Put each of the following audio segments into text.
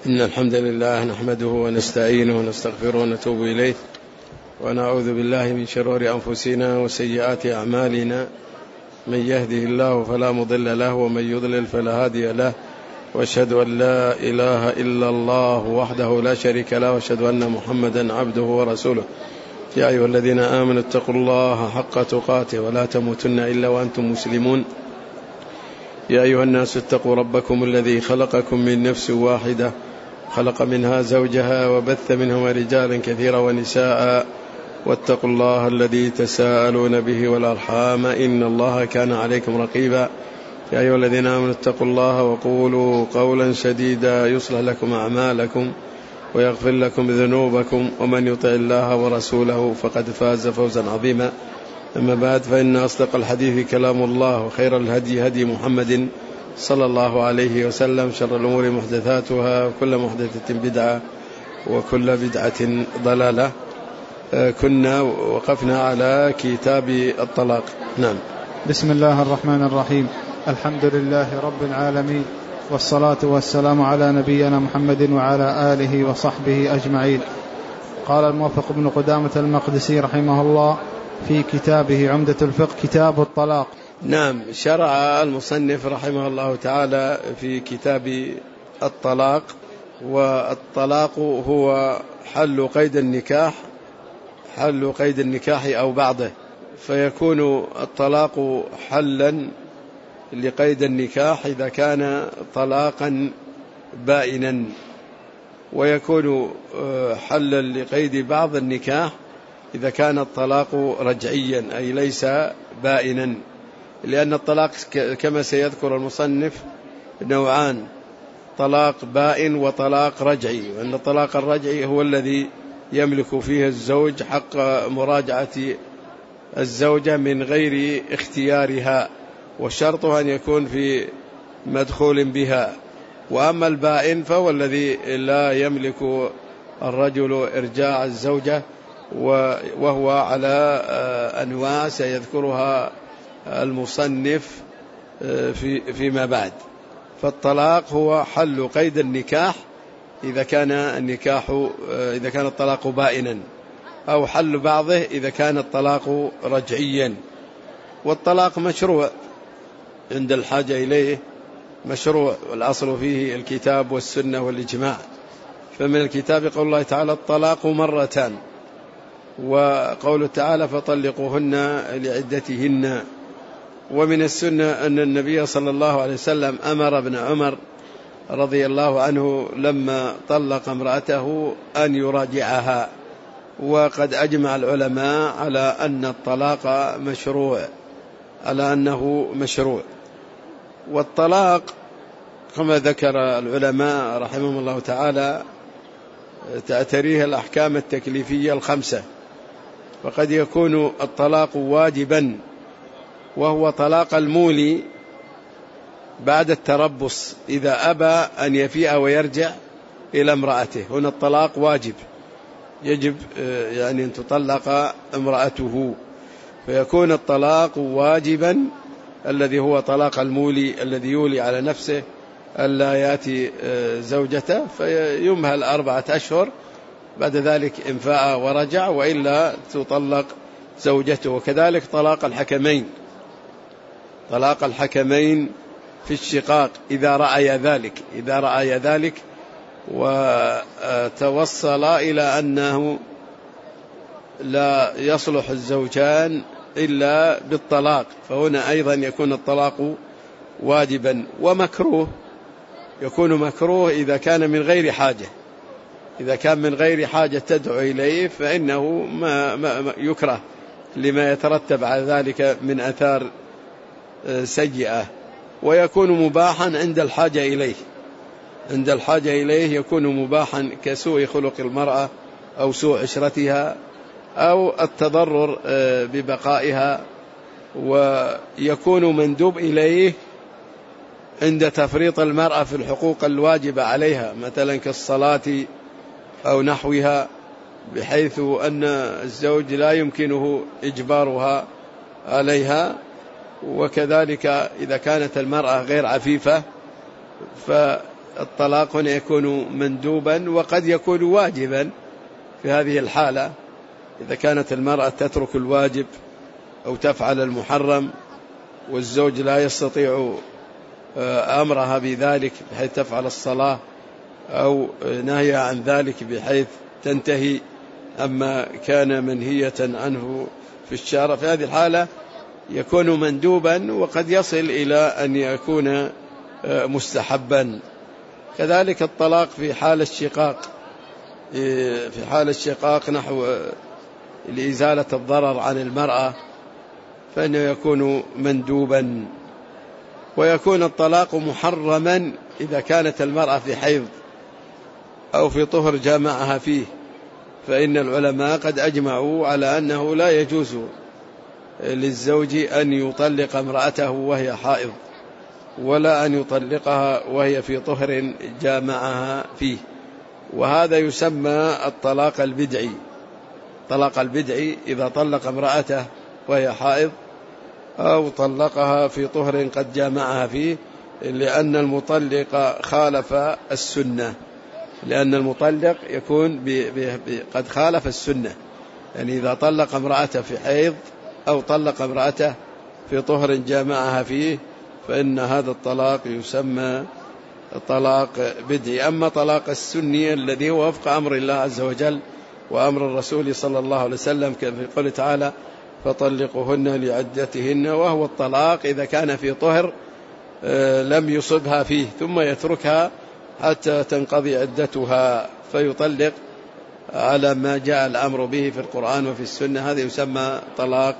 إن الحمد لله نحمده ونستعينه ونستغفره ونتوب إليه ونعوذ بالله من شرور أنفسنا وسيئات أعمالنا، من يهده الله فلا مضل له ومن يضلل فلا هادي له، وأشهد أن لا إله إلا الله وحده لا شريك له، وأشهد أن محمدا عبده ورسوله. يا أيها الذين آمنوا اتقوا الله حق تقاته ولا تموتن إلا وأنتم مسلمون. يا أيها الناس اتقوا ربكم الذي خلقكم من نفس واحدة، خلق منها زوجها وبث منهما رجالا كثيرا ونساء، واتقوا الله الذي تساءلون به والأرحام إن الله كان عليكم رقيبا. يا أيها الذين آمنوا اتقوا الله وقولوا قولا سديدا يصلح لكم أعمالكم ويغفر لكم ذنوبكم، ومن يطع الله ورسوله فقد فاز فوزا عظيما. أما بعد، فإن أصدق الحديث كلام الله، وخير الهدي هدي محمد صلى الله عليه وسلم، شر الأمور محدثاتها، وكل محدثة بدعة، وكل بدعة ضلالة. كنا وقفنا على كتاب الطلاق. نعم. بسم الله الرحمن الرحيم. الحمد لله رب العالمين، والصلاة والسلام على نبينا محمد وعلى آله وصحبه أجمعين. قال الموفق ابن قدامة المقدسي رحمه الله في كتابه عمدة الفقه كتاب الطلاق. نعم، شرع المصنف رحمه الله تعالى في كتاب الطلاق. والطلاق هو حل قيد النكاح أو بعضه، فيكون الطلاق حلا لقيد النكاح إذا كان طلاقا بائنا، ويكون حلا لقيد بعض النكاح إذا كان الطلاق رجعيا أي ليس بائنا، لأن الطلاق كما سيذكر المصنف نوعان: طلاق بائن وطلاق رجعي. وأن الطلاق الرجعي هو الذي يملك فيه الزوج حق مراجعة الزوجة من غير اختيارها، والشرط أن يكون في مدخول بها. وأما البائن فهو الذي لا يملك الرجل إرجاع الزوجة، وهو على أنواع سيذكرها المصنف فيما بعد. فالطلاق هو حل قيد النكاح إذا كان الطلاق بائنا، أو حل بعضه إذا كان الطلاق رجعيا. والطلاق مشروع عند الحاجة إليه، مشروع، والأصل فيه الكتاب والسنة والإجماع. فمن الكتاب قول الله تعالى: الطلاق مرتان، وقول تعالى: فطلقوهن لعدتهن. ومن السنة أن النبي صلى الله عليه وسلم أمر ابن عمر رضي الله عنه لما طلق امرأته أن يراجعها. وقد أجمع العلماء على أن الطلاق مشروع. والطلاق كما ذكر العلماء رحمهم الله تعالى تأتريه الأحكام التكليفية الخمسة. وقد يكون الطلاق واجبا، وهو طلاق المولي بعد التربص إذا أبى أن يفيء ويرجع إلى امرأته. هنا الطلاق واجب، يجب أن تطلق امرأته، فيكون الطلاق واجبا الذي هو طلاق المولي الذي يولي على نفسه ألا يأتي زوجته، فيمهل 4 أشهر، بعد ذلك إن فاء ورجع، وإلا تطلق زوجته. وكذلك طلاق الحكمين في الشقاق إذا رأي ذلك وتوصل إلى أنه لا يصلح الزوجان إلا بالطلاق، فهنا أيضا يكون الطلاق واجبا. ومكروه، يكون مكروه إذا كان من غير حاجة. إذا كان من غير حاجة تدعو إليه فإنه ما يكره لما يترتب على ذلك من آثار سيئة. ويكون مباحا عند الحاجة إليه يكون مباحا، كسوء خلق المرأة أو سوء عشرتها أو التضرر ببقائها. ويكون مندوب إليه عند تفريط المرأة في الحقوق الواجبة عليها، مثلا كالصلاة أو نحوها، بحيث أن الزوج لا يمكنه إجبارها عليها. وكذلك إذا كانت المرأة غير عفيفة الطلاق هنا يكون مندوبا وقد يكون واجبا في هذه الحالة، إذا كانت المرأة تترك الواجب أو تفعل المحرم والزوج لا يستطيع أمرها بذلك بحيث تفعل الصلاة أو نهي عن ذلك بحيث تنتهي أما كان منهية عنه في الشارع، في هذه الحالة يكون مندوبا وقد يصل إلى أن يكون مستحبا. كذلك الطلاق في حال الشقاق، في حال الشقاق نحو لإزالة الضرر عن المرأة فإنه يكون مندوبا. ويكون الطلاق محرما إذا كانت المرأة في حيض أو في طهر جامعها فيه، فإن العلماء قد أجمعوا على أنه لا يجوز للزوج أن يطلق امرأته وهي حائض ولا أن يطلقها وهي في طهر جامعها فيه، وهذا يسمى الطلاق البدعي. طلاق البدعي إذا طلق امرأته وهي حائض أو طلقها في طهر قد جامعها فيه، لأن المطلق خالف السنة، لأن المطلق يكون قد خالف السنة، يعني إذا طلق امرأته في حيض أو طلق امرأته في طهر جامعها فيه فإن هذا الطلاق يسمى طلاق بدعي. أما طلاق السني الذي هو وفق أمر الله عز وجل وأمر الرسول صلى الله عليه وسلم في قوله تعالى فطلقوهن لعدتهن، وهو الطلاق إذا كان في طهر لم يصبها فيه ثم يتركها حتى تنقضي عدتها فيطلق على ما جاء الأمر به في القرآن وفي السنة، هذا يسمى طلاق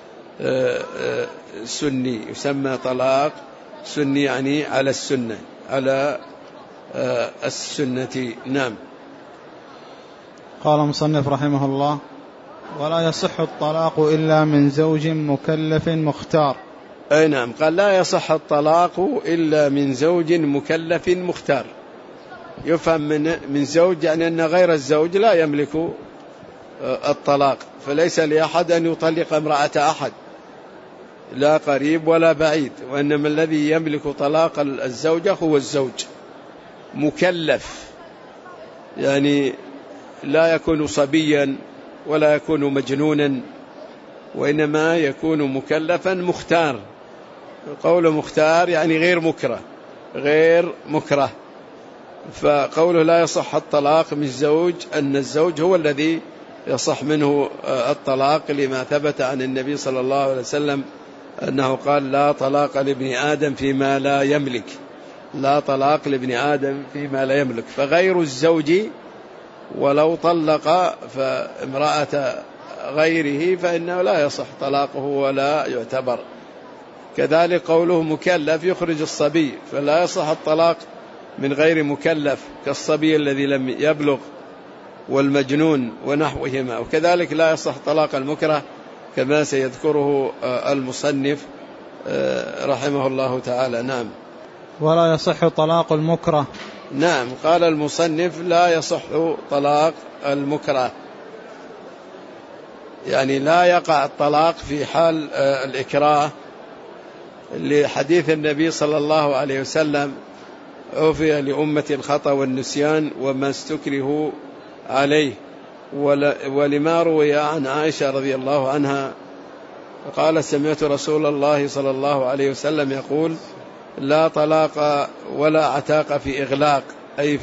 سني، يسمى طلاق سني يعني على السنة، على السنة. نعم. قال مصنف رحمه الله: ولا يصح الطلاق إلا من زوج مكلف مختار. أي نعم، قال لا يصح الطلاق إلا من زوج مكلف مختار. يفهم من زوج يعني أن غير الزوج لا يملك الطلاق، فليس لأحد أن يطلق امرأة أحد، لا قريب ولا بعيد، وإنما الذي يملك طلاق الزوجة هو الزوج مكلف، يعني لا يكون صبيا ولا يكون مجنونا، وإنما يكون مكلفا مختار. قول مختار يعني غير مكره. فقوله لا يصح الطلاق من زوج أن الزوج هو الذي يصح منه الطلاق، لما ثبت عن النبي صلى الله عليه وسلم أنه قال لا طلاق لابن آدم فيما لا يملك، لا طلاق لابن آدم فيما لا يملك. فغير الزوج ولو طلق فامرأة غيره فإنه لا يصح طلاقه ولا يعتبر. كذلك قوله مكلف يخرج الصبي، فلا يصح الطلاق من غير مكلف كالصبي الذي لم يبلغ والمجنون ونحوهما. وكذلك لا يصح طلاق المكره كما سيذكره المصنف رحمه الله تعالى. نعم. ولا يصح طلاق المكره. نعم، قال المصنف لا يصح طلاق المكره، يعني لا يقع الطلاق في حال الإكراه، لحديث النبي صلى الله عليه وسلم عفي لأمة الخطأ والنسيان وما استكرهوا عليه. ولما روي عن عائشة رضي الله عنها قال سمعت رسول الله صلى الله عليه وسلم يقول لا طلاق ولا عتاق في إغلاق، أي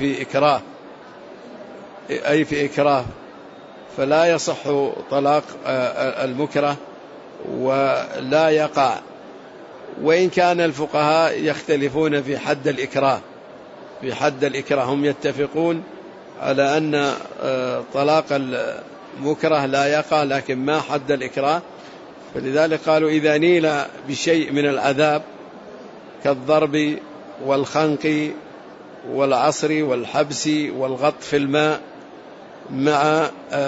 في إكراه، فلا يصح طلاق المكره ولا يقع. وإن كان الفقهاء يختلفون في حد الإكراه، هم يتفقون على أن طلاق المكره لا يقع، لكن ما حد الإكراه، فلذلك قالوا إذا نيل بشيء من العذاب كالضرب والخنق والعصر والحبس والغط في الماء مع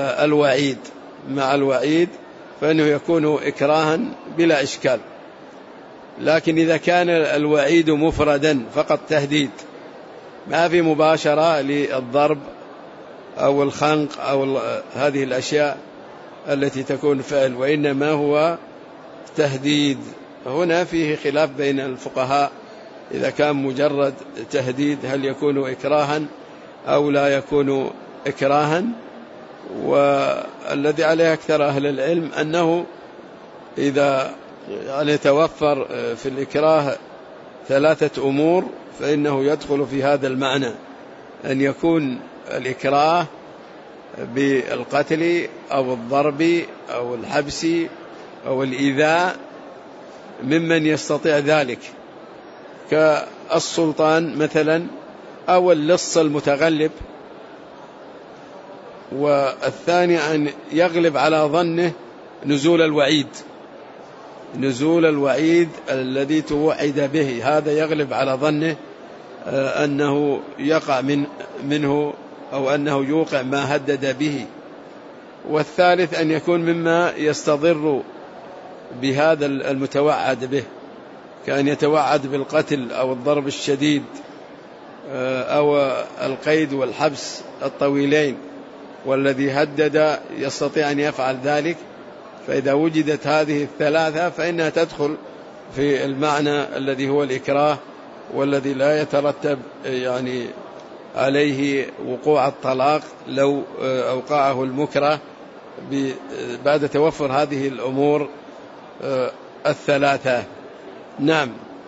الوعيد فإنه يكون إكراها بلا إشكال. لكن إذا كان الوعيد مفردا فقط تهديد، ما في مباشرة للضرب أو الخنق أو هذه الأشياء التي تكون فعل، وإنما هو تهديد، هنا فيه خلاف بين الفقهاء إذا كان مجرد تهديد هل يكون إكراها أو لا يكون إكراها. والذي عليه أكثر أهل العلم أنه إذا يعني توفر في الإكراه 3 أمور فإنه يدخل في هذا المعنى، أن يكون الإكراه بالقتل أو الضرب أو الحبس أو الإيذاء ممن يستطيع ذلك كالسلطان مثلا أو اللص المتغلب. والثاني أن يغلب على ظنه نزول الوعيد الذي توعد به، هذا يغلب على ظنه أنه يقع منه أو أنه يوقع ما هدد به. والثالث أن يكون مما يستضر بهذا المتوعد به، كأن يتوعد بالقتل أو الضرب الشديد أو القيد والحبس الطويلين، والذي هدد يستطيع أن يفعل ذلك. فإذا وجدت هذه الثلاثة فإنها تدخل في المعنى الذي هو الإكراه، والذي لا يترتب يعني عليه وقوع الطلاق لو أوقعه المكره بعد توفر هذه الأمور الثلاثة. نعم.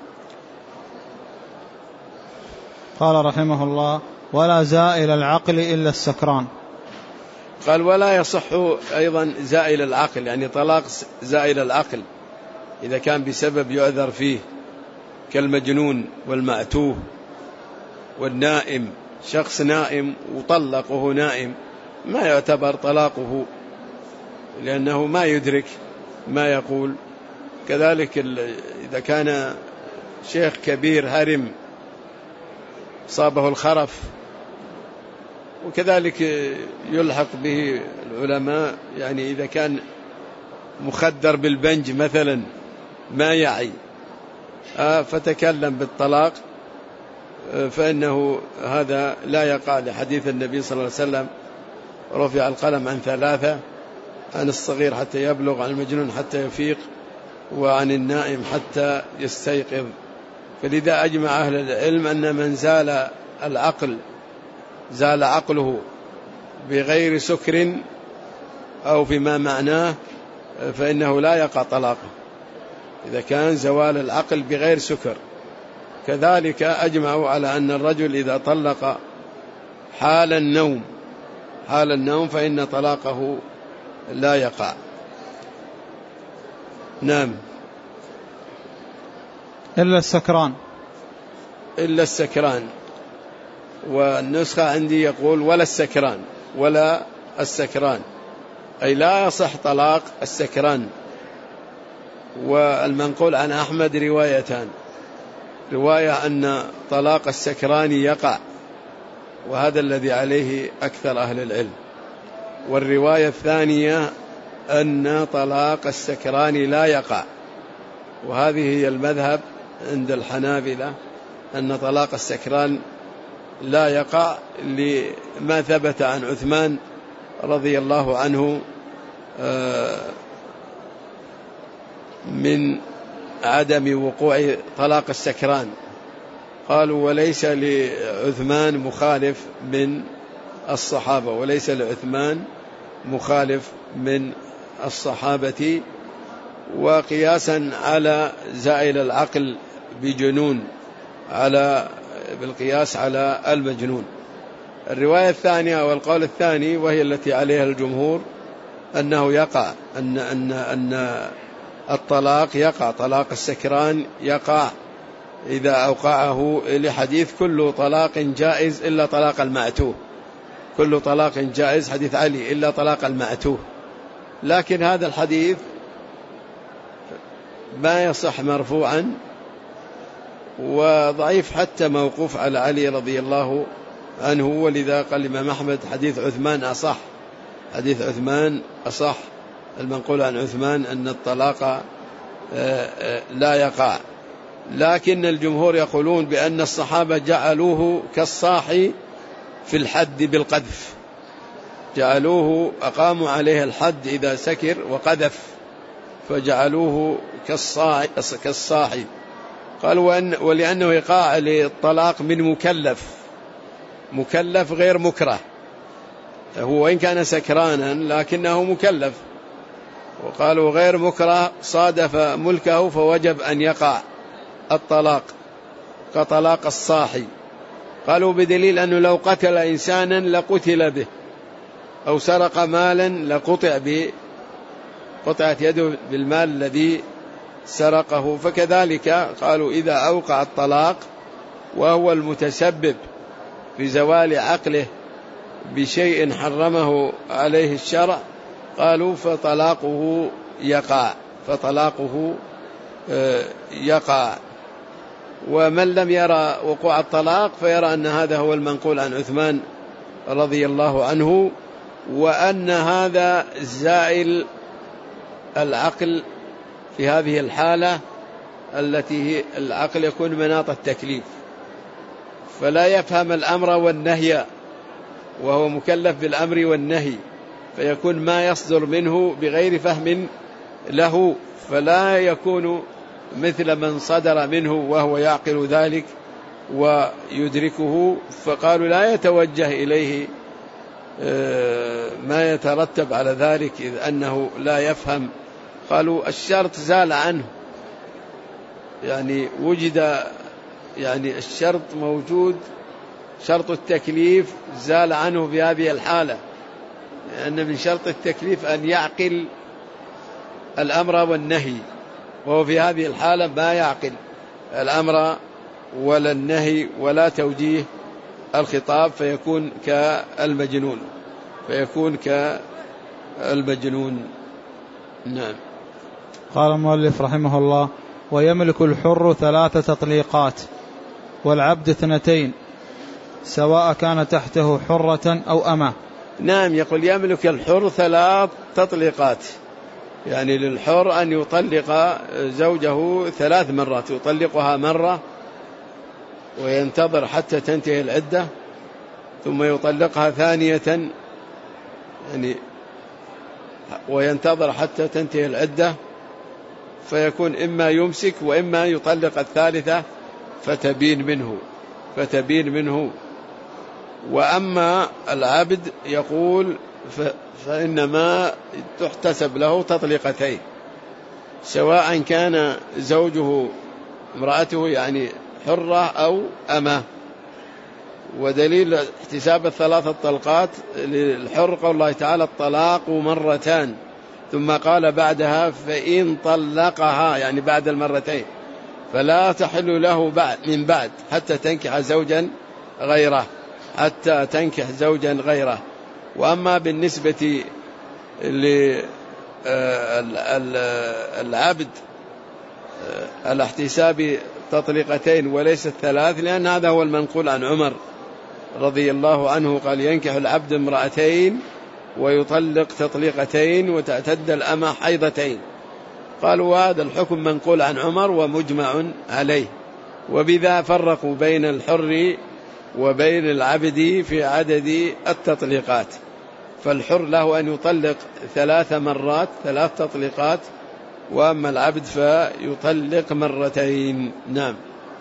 قال رحمه الله: ولا زائل العقل إلا السكران. قال: ولا يصح أيضا زائل العقل، يعني طلاق زائل العقل إذا كان بسبب يعذر فيه، كالمجنون والمعتوه والنائم. شخص نائم وطلقه نائم ما يعتبر طلاقه لأنه ما يدرك ما يقول. كذلك إذا كان شيخ كبير هرم صابه الخرف، وكذلك يلحق به العلماء يعني إذا كان مخدر بالبنج مثلا ما يعي فتكلم بالطلاق فإنه هذا لا يقع، لحديث النبي صلى الله عليه وسلم: رفع القلم عن 3، عن الصغير حتى يبلغ، عن المجنون حتى يفيق، وعن النائم حتى يستيقظ. فلذا أجمع أهل العلم أن من زال عقله بغير سكر أو فيما معناه فإنه لا يقع طلاقه إذا كان زوال العقل بغير سكر. كذلك أجمعوا على أن الرجل إذا طلق حال النوم فإن طلاقه لا يقع. نعم. إلا السكران. والنسخة عندي يقول: ولا السكران، أي لا يصح طلاق السكران. والمنقول عن أحمد روايتان: رواية أن طلاق السكران يقع، وهذا الذي عليه أكثر أهل العلم، والرواية الثانية أن طلاق السكران لا يقع، وهذه هي المذهب عند الحنابلة، أن طلاق السكران لا يقع لما ثبت عن عثمان رضي الله عنه من عدم وقوع طلاق السكران. قالوا: وليس لعثمان مخالف من الصحابة، وليس لعثمان مخالف من الصحابة، وقياسا على زائل العقل بجنون بالقياس على المجنون. الرواية الثانية والقول الثاني وهي التي عليها الجمهور أنه يقع، أن الطلاق يقع، طلاق السكران يقع إذا أوقعه، لحديث: كل طلاق جائز إلا طلاق المعتوه، كل طلاق جائز، حديث علي، إلا طلاق المعتوه. لكن هذا الحديث ما يصح مرفوعا، وضعيف حتى موقوف على علي رضي الله عنه. ولذا قال الإمام أحمد: حديث عثمان أصح، المنقول عن عثمان أن الطلاق لا يقع. لكن الجمهور يقولون بأن الصحابة جعلوه كالصاحي في الحد بالقذف، جعلوه أقاموا عليه الحد إذا سكر وقذف، فجعلوه كالصاحي. قالوا ولأنه يقع للطلاق من مكلف غير مكره، هو وإن كان سكرانا لكنه مكلف، وقالوا غير مكره صادف ملكه فوجب أن يقع الطلاق كطلاق الصاحي. قالوا بدليل أنه لو قتل إنسانا لقتل به، أو سرق مالا قطعت يده بالمال الذي سرقه. فكذلك قالوا إذا أوقع الطلاق وهو المتسبب في زوال عقله بشيء حرمه عليه الشرع، قالوا فطلاقه يقع. ومن لم يرى وقوع الطلاق فيرى أن هذا هو المنقول عن عثمان رضي الله عنه، وأن هذا زائل العقل في هذه الحالة التي العقل يكون مناط التكليف، فلا يفهم الأمر والنهي وهو مكلف بالأمر والنهي، فيكون ما يصدر منه بغير فهم له، فلا يكون مثل من صدر منه وهو يعقل ذلك ويدركه. فقالوا لا يتوجه إليه ما يترتب على ذلك إذ أنه لا يفهم. قالوا الشرط زال عنه، يعني وجد، يعني الشرط موجود، شرط التكليف زال عنه في هذه الحالة، لأن من شرط التكليف أن يعقل الأمر والنهي، وهو في هذه الحالة ما يعقل الأمر ولا النهي ولا توجيه الخطاب، فيكون كالمجنون. نعم. قال المؤلف رحمه الله: ويملك الحر 3 تطليقات والعبد 2 سواء كان تحته حرة أو أمة. نعم، يقول يملك الحر 3 تطليقات، يعني للحر أن يطلق زوجه 3 مرات، يطلقها مرة وينتظر حتى تنتهي العدة، ثم يطلقها ثانية، يعني وينتظر حتى تنتهي العدة، فيكون إما يمسك وإما يطلق الثالثة فتبين منه. وأما العبد يقول فإنما تحتسب له 2 سواء كان زوجه امرأته يعني حرة أو أمة. ودليل احتساب 3 طلقات للحر قول الله تعالى: الطلاق 2 ثم قال بعدها: فإن طلقها، يعني بعد 2 فلا تحل له من بعد حتى تنكح زوجا غيره. وأما بالنسبة للعبد الاحتساب 2 وليس 3، لأن هذا هو المنقول عن عمر رضي الله عنه، قال: ينكح العبد 2 ويطلق 2 وتعتد الأمة حيضتين. قالوا هذا الحكم منقول عن عمر ومجمع عليه، وبذا فرقوا بين الحر وبين العبد في عدد التطليقات. فالحر له أن يطلق 3 مرات، 3 تطليقات، وأما العبد فيطلق 2. نعم.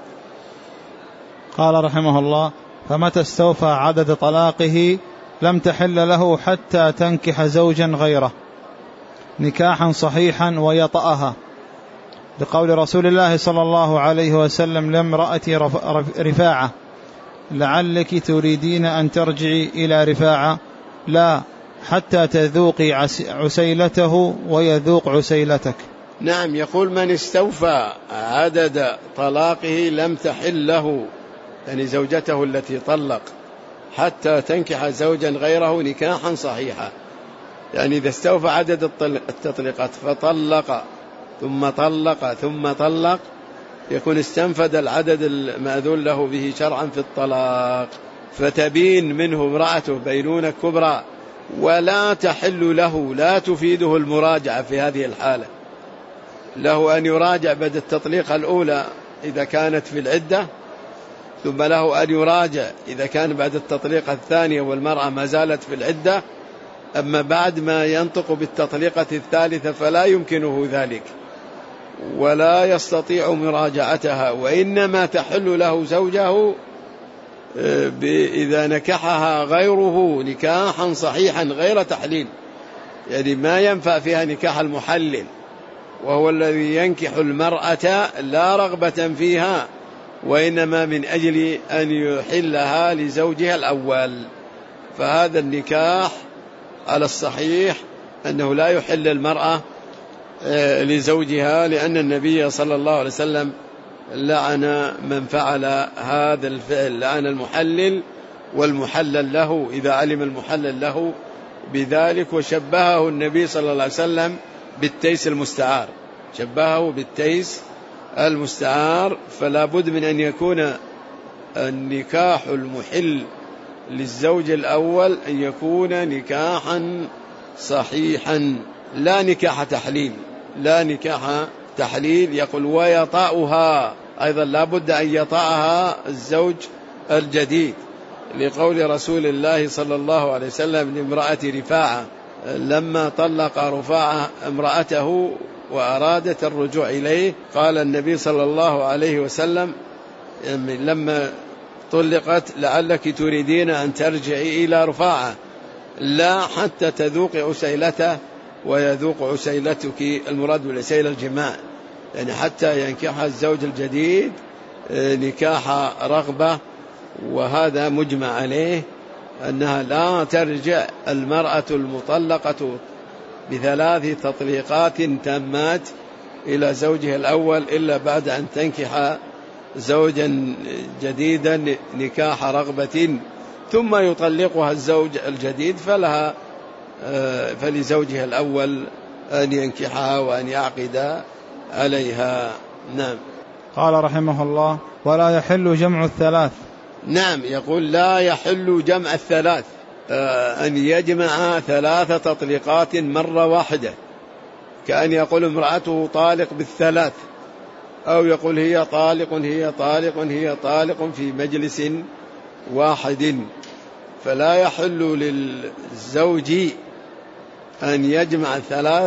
قال رحمه الله: فمتى استوفى عدد طلاقه لم تحل له حتى تنكح زوجا غيره نكاحا صحيحا ويطأها، بقول رسول الله صلى الله عليه وسلم لامرأة رفاعة: لعلك تريدين أن ترجعي إلى رفاعة؟ لا، حتى تذوقي عسيلته ويذوق عسيلتك. نعم. يقول: من استوفى عدد طلاقه لم تحل له، يعني زوجته التي طلق، حتى تنكح زوجا غيره نكاحا صحيحا. يعني إذا استوفى عدد التطليقات فطلق ثم طلق ثم طلق، يكون استنفد العدد المأذون له به شرعا في الطلاق، فتبين منه امرأته بينونة كبرى، ولا تحل له، لا تفيده المراجعة في هذه الحالة. له أن يراجع بعد التطليق الأولى إذا كانت في العدة، ثم له أن يراجع إذا كان بعد التطليق الثانية والمرأة ما زالت في العدة. أما بعد ما ينطق بالتطليقة الثالثة فلا يمكنه ذلك، ولا يستطيع مراجعتها، وإنما تحل له زوجه إذا نكحها غيره نكاحا صحيحا غير تحليل، يعني ما ينفع فيها نكاح المحلل، وهو الذي ينكح المرأة لا رغبة فيها وإنما من أجل أن يحلها لزوجها الأول. فهذا النكاح على الصحيح أنه لا يحل المرأة لزوجها، لأن النبي صلى الله عليه وسلم لعن من فعل هذا الفعل، لعن المحلل والمحلل له إذا علم المحلل له بذلك. وشبهه النبي صلى الله عليه وسلم بالتيس المستعار، شبهه بالتيس المستعار. فلا بد من أن يكون النكاح المحل للزوج الأول أن يكون نكاحا صحيحا، لا نكاح تحليل، لا نكاح تحليل. يقول ويطأها أيضا، لا بد أن يطأها الزوج الجديد، لقول رسول الله صلى الله عليه وسلم لامرأة رفاعة لما طلق رفاعة امرأته وأرادت الرجوع إليه، قال النبي صلى الله عليه وسلم لما طلقت لعلك تريدين أن ترجعي إلى رفاعة، لا حتى تذوق عسيلته ويذوق عسيلتك، المراد بالعسيلة الجماع، يعني حتى ينكح الزوج الجديد نكاح رغبة. وهذا مجمع عليه أنها لا ترجع المرأة المطلقة ب3 تطليقات تامات إلى زوجها الأول إلا بعد أن تنكح زوجا جديدا نكاح رغبة ثم يطلقها الزوج الجديد، فلزوجها الأول أن ينكحها وأن يعقد عليها. نعم. قال رحمه الله ولا يحل جمع الثلاث. نعم، يقول لا يحل جمع الثلاث، أن يجمع 3 تطليقات مرة واحدة، كأن يقول امرأته طالق بالثلاث، أو يقول هي طالق هي طالق هي طالق في مجلس واحد. فلا يحل للزوج أن يجمع 3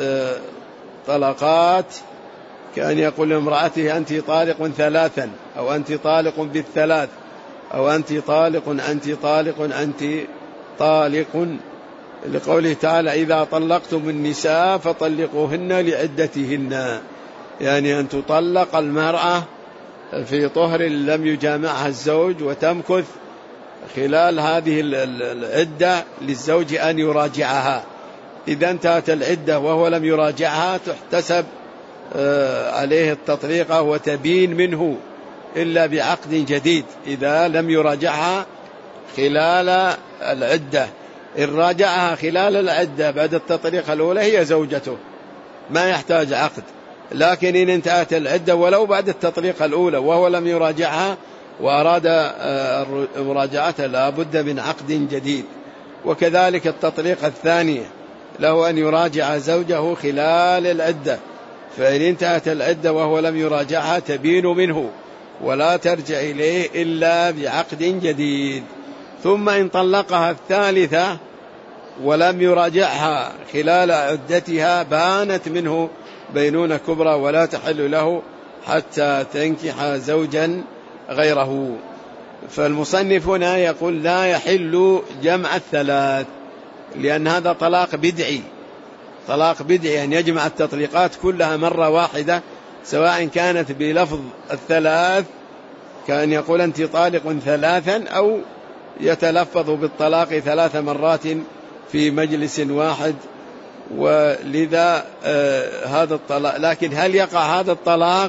طلقات، كأن يقول لامرأته أنت طالق 3، أو أنت طالق بالثلاث، أو أنت طالق أنت طالق أنت طالق، لقوله تعالى إذا طلقتم النساء فطلقوهن لعدتهن، يعني أن تطلق المرأة في طهر لم يجامعها الزوج وتمكث خلال هذه العدة للزوج أن يراجعها. إذا انتهت العدة وهو لم يراجعها تحتسب عليه التطليقة وتبين منه إلا بعقد جديد إذا لم يراجعها خلال العدة. إن راجعها خلال العدة بعد التطليقة الأولى هي زوجته، ما يحتاج عقد. لكن إن انتهت العدة ولو بعد التطليقة الأولى وهو لم يراجعها وأراد مراجعتها لا بد من عقد جديد. وكذلك التطليقة الثانية له أن يراجع زوجه خلال العدة، فإن انتهت العدة وهو لم يراجعها تبين منه ولا ترجع إليه إلا بعقد جديد. ثم إن طلقها الثالثة ولم يراجعها خلال عدتها بانت منه بينونة كبرى ولا تحل له حتى تنكح زوجا غيره. فالمصنف هنا يقول لا يحل جمع الثلاث، لأن هذا طلاق بدعي، طلاق بدعي أن يجمع التطليقات كلها مرة واحدة، سواء كانت بلفظ الثلاث كان يقول أنت طالق 3، أو يتلفظ بالطلاق 3 مرات في مجلس واحد. ولذا هذا الطلاق، لكن هل يقع هذا الطلاق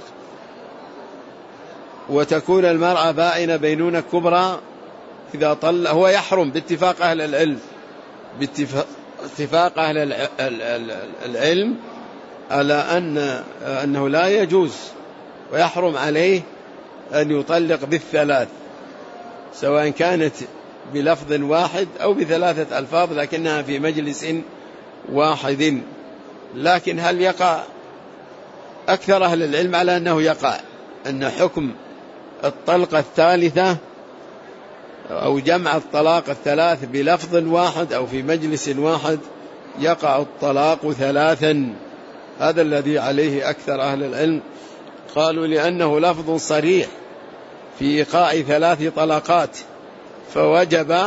وتكون المرأة بائنة بينونة كبرى؟ إذا طلق هو يحرم باتفاق أهل العلم، باتفاق أهل العلم على أنه لا يجوز ويحرم عليه أن يطلق بال3، سواء كانت بلفظ واحد أو ب3 ألفاظ لكنها في مجلس واحد. لكن هل يقع؟ أكثر أهل العلم على أنه يقع، أن حكم الطلقة الثالثة أو جمع الطلاق الثلاث بلفظ واحد أو في مجلس واحد يقع الطلاق 3، هذا الذي عليه أكثر أهل العلم. قالوا لأنه لفظ صريح في إيقاع 3 طلقات فوجب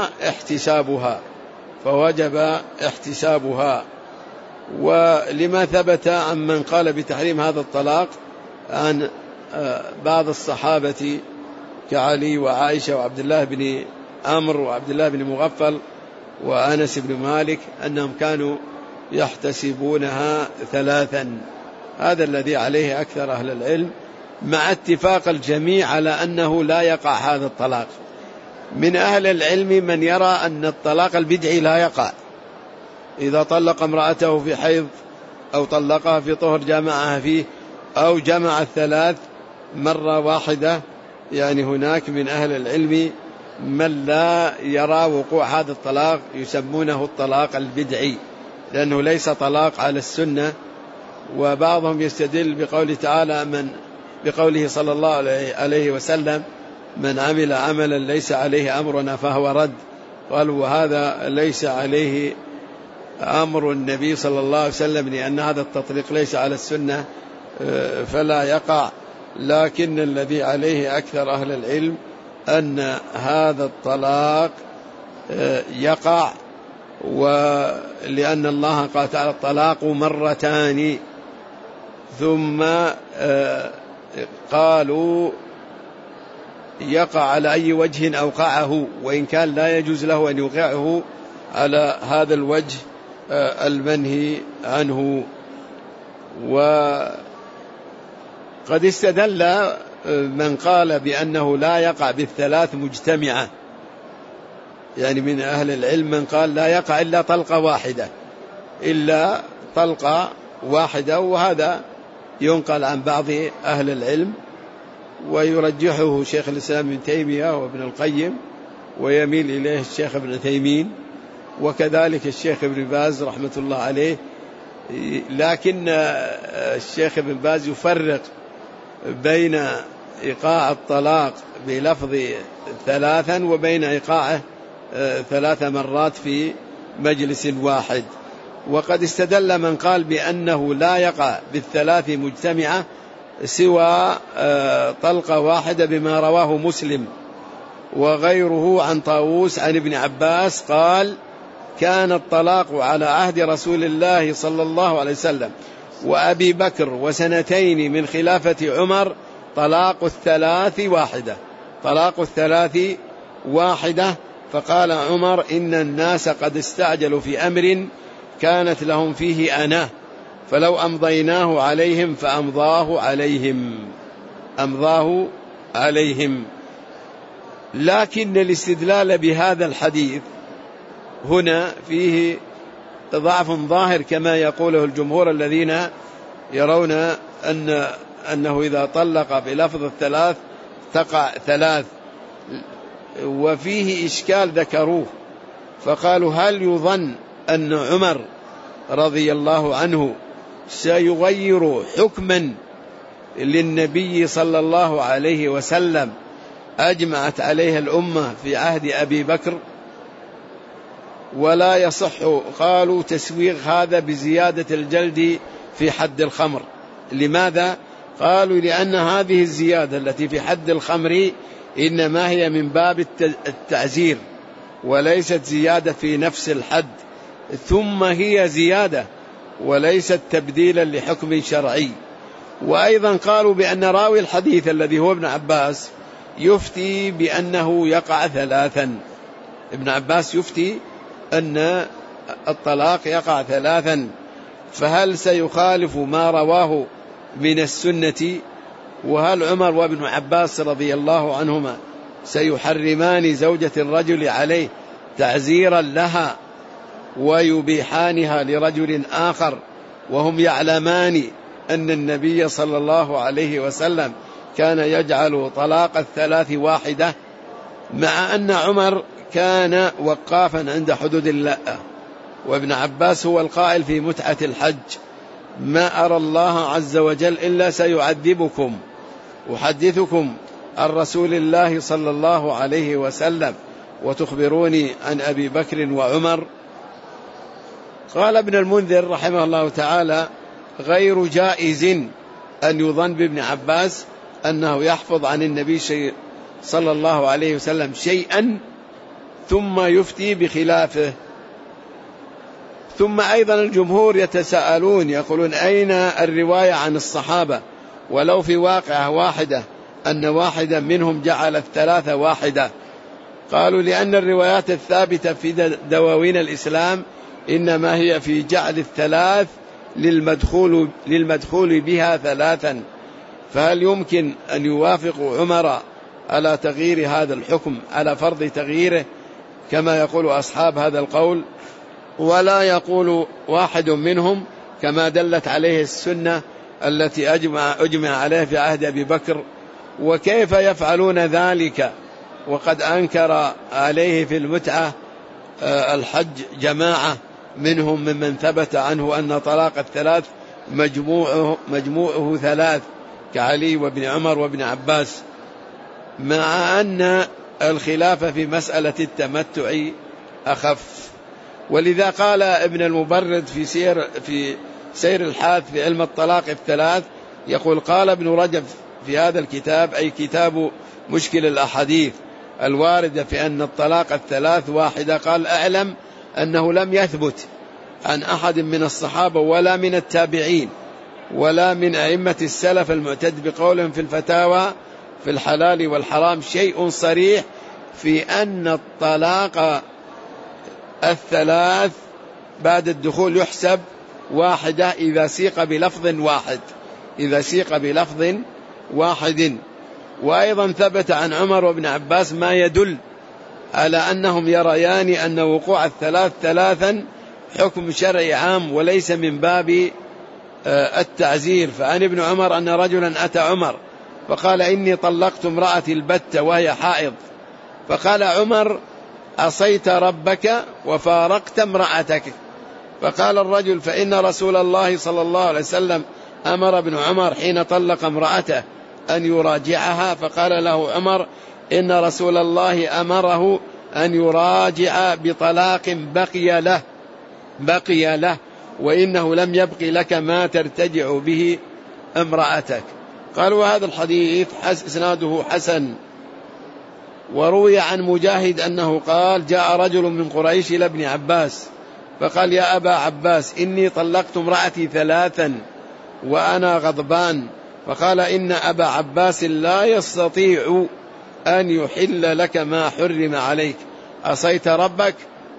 احتسابها. ولما ثبت عن من قال بتحريم هذا الطلاق عن بعض الصحابة كعلي وعائشة وعبد الله بن عمرو وعبد الله بن مغفل وأنس بن مالك أنهم كانوا يحتسبونها 3. هذا الذي عليه أكثر أهل العلم، مع اتفاق الجميع على أنه لا يقع هذا الطلاق. من أهل العلم من يرى أن الطلاق البدعي لا يقع، إذا طلق امرأته في حيض أو طلقها في طهر جمعها فيه أو جمع 3 مرة واحدة. يعني هناك من أهل العلم من لا يرى وقوع هذا الطلاق، يسمونه الطلاق البدعي لأنه ليس طلاق على السنة. وبعضهم يستدل بقوله تعالى بقوله صلى الله عليه وسلم: من عمل عملا ليس عليه أمرنا فهو رد. قالوا وهذا ليس عليه أمر النبي صلى الله عليه وسلم، لأن هذا التطليق ليس على السنة فلا يقع. لكن الذي عليه أكثر أهل العلم أن هذا الطلاق يقع، ولأن الله قال تعالى: الطلاق مرتان. ثم قالوا يقع على أي وجه أوقعه، وإن كان لا يجوز له أن يوقعه على هذا الوجه المنهي عنه. وقد استدل من قال بأنه لا يقع ب3 مجتمعة، يعني من أهل العلم من قال لا يقع إلا طلقة واحدة، وهذا ينقل عن بعض أهل العلم ويرجحه شيخ الإسلام ابن تيمية وابن القيم، ويميل إليه الشيخ ابن عثيمين وكذلك الشيخ ابن باز رحمة الله عليه. لكن الشيخ ابن باز يفرق بين إيقاع الطلاق بلفظ 3 وبين إيقاعه 3 مرات في مجلس واحد. وقد استدل من قال بأنه لا يقع ب3 مجتمعة سوى طلقة واحدة بما رواه مسلم وغيره عن طاووس عن ابن عباس قال: كان الطلاق على عهد رسول الله صلى الله عليه وسلم وأبي بكر وسنتين من خلافة عمر طلاق 3 واحدة. فقال عمر: إن الناس قد استعجلوا في أمر كانت لهم فيه أنا، فلو أمضيناه عليهم فأمضاه عليهم. لكن الاستدلال بهذا الحديث هنا فيه ضعف ظاهر كما يقوله الجمهور الذين يرون أنه إذا طلق بلفظ 3 تقع 3. وفيه إشكال ذكروه، فقالوا: هل يظن أن عمر رضي الله عنه سيغير حكما للنبي صلى الله عليه وسلم أجمعت عليه الأمة في عهد أبي بكر؟ ولا يصح. قالوا: تسويغ هذا بزيادة الجلد في حد الخمر. لماذا؟ قالوا: لأن هذه الزيادة التي في حد الخمر إنما هي من باب التعزير وليست زيادة في نفس الحد، ثم هي زيادة وليست تبديلا لحكم شرعي. وأيضا قالوا بأن راوي الحديث الذي هو ابن عباس يفتي بأنه يقع 3. ابن عباس يفتي أن الطلاق يقع 3، فهل سيخالف ما رواه من السنة؟ وهل عمر وابن عباس رضي الله عنهما سيحرمان زوجة الرجل عليه تعزيرا لها ويبيحانها لرجل آخر وهم يعلمان أن النبي صلى الله عليه وسلم كان يجعل طلاق 3 واحدة، مع أن عمر كان وقافا عند حدود الله وابن عباس هو القائل في متعة الحج: ما أرى الله عز وجل إلا سيعذبكم. أحدثكم عن رسول الله صلى الله عليه وسلم وتخبروني عن أبي بكر وعمر. قال ابن المنذر رحمه الله تعالى: غير جائز أن يظن بابن عباس أنه يحفظ عن النبي صلى الله عليه وسلم شيئا ثم يفتي بخلافه. ثم أيضا الجمهور يتساءلون يقولون أين الرواية عن الصحابة ولو في واقعة واحدة أن واحدا منهم جعل الثلاثة واحدة؟ قالوا لأن الروايات الثابتة في دواوين الإسلام إنما هي في جعل الثلاث للمدخول بها ثلاثا، فهل يمكن أن يوافقوا عمر على تغيير هذا الحكم على فرض تغييره كما يقول أصحاب هذا القول؟ ولا يقول واحد منهم كما دلت عليه السنة التي أجمع عليه في عهد أبي بكر. وكيف يفعلون ذلك وقد أنكر عليه في المتعة الحج جماعة منهم ممن ثبت عنه أن طلاق الثلاث مجموعه ثلاث كعلي وابن عمر وابن عباس، مع أن الخلاف في مسألة التمتع أخف. ولذا قال ابن المبرد في سير الحاث في علم الطلاق الثلاث، يقول قال ابن رجب في هذا الكتاب أي كتاب مشكل الأحاديث الواردة في أن الطلاق الثلاث واحدة، قال أعلم أنه لم يثبت عن أحد من الصحابة ولا من التابعين ولا من أئمة السلف المعتد بقولهم في الفتاوى في الحلال والحرام شيء صريح في أن الطلاق الثلاث بعد الدخول يحسب واحدة إذا سيق بلفظ واحد. وأيضا ثبت عن عمر وابن عباس ما يدل على أنهم يريان أن وقوع الثلاث ثلاثا حكم شرعي عام وليس من باب التعزير. فعن ابن عمر أن رجلا أتى عمر فقال إني طلقت امرأتي البتة وهي حائض، فقال عمر عصيت ربك وفارقت امرأتك. فقال الرجل فإن رسول الله صلى الله عليه وسلم أمر ابن عمر حين طلق امرأته أن يراجعها، فقال له عمر إن رسول الله أمره أن يراجع بطلاق بقي له وإنه لم يبقي لك ما ترتجع به امرأتك. قالوا هذا الحديث إسناده حسن. وروي عن مجاهد أنه قال جاء رجل من قريش إلى ابن عباس فقال يا أبا عباس إني طلقت امرأتي ثلاثا وأنا غضبان، فقال إن أبا عباس لا يستطيع أن يحل لك ما حرم عليك، عصيت ربك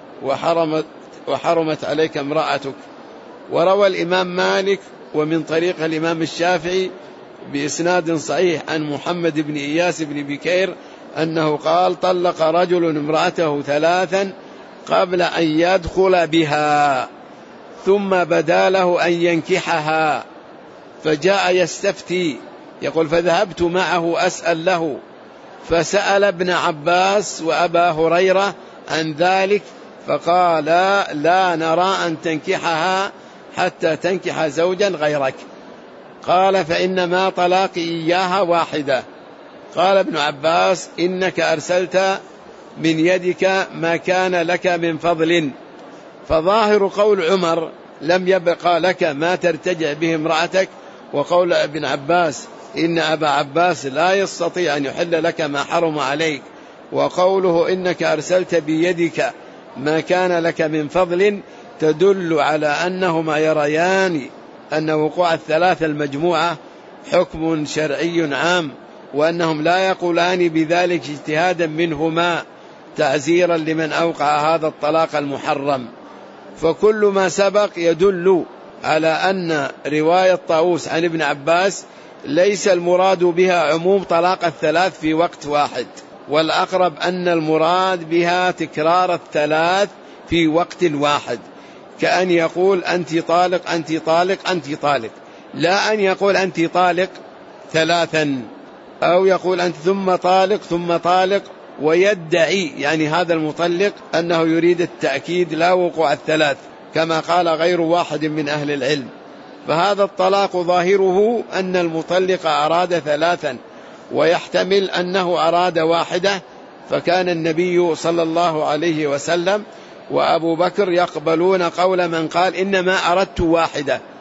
وحرمت عليك امرأتك. وروى الإمام مالك ومن طريق الإمام الشافعي بإسناد صحيح عن محمد بن إياس بن بكير أنه قال طلق رجل امرأته ثلاثا قبل أن يدخل بها ثم بدا له أن ينكحها فجاء يستفتي، يقول فذهبت معه أسأل له فسأل ابن عباس وأبا هريرة عن ذلك فقال لا نرى أن تنكحها حتى تنكح زوجا غيرك. قال فإنما طلاقي إياها واحدة. قال ابن عباس إنك أرسلت من يدك ما كان لك من فضل، فظاهر قول عمر لم يبقى لك ما ترتجع به امرأتك، وقول ابن عباس إن أبا عباس لا يستطيع أن يحل لك ما حرم عليك، وقوله إنك أرسلت بيدك ما كان لك من فضل تدل على أنهما يريان أن وقوع الثلاثة المجموعة حكم شرعي عام، وأنهم لا يقولان بذلك اجتهادا منهما تعزيرا لمن أوقع هذا الطلاق المحرم. فكل ما سبق يدل على أن رواية طاووس عن ابن عباس ليس المراد بها عموم طلاق الثلاث في وقت واحد، والأقرب أن المراد بها تكرار الثلاث في وقت واحد، كأن يقول أنت طالق أنت طالق أنت طالق، لا أن يقول أنت طالق ثلاثا أو يقول أنت ثم طالق ثم طالق ويدعي يعني هذا المطلق أنه يريد التأكيد لا وقوع الثلاث كما قال غير واحد من أهل العلم. فهذا الطلاق ظاهره أن المطلق أراد ثلاثا، ويحتمل أنه أراد واحدة، فكان النبي صلى الله عليه وسلم وأبو بكر يقبلون قول من قال إنما أردت واحدة،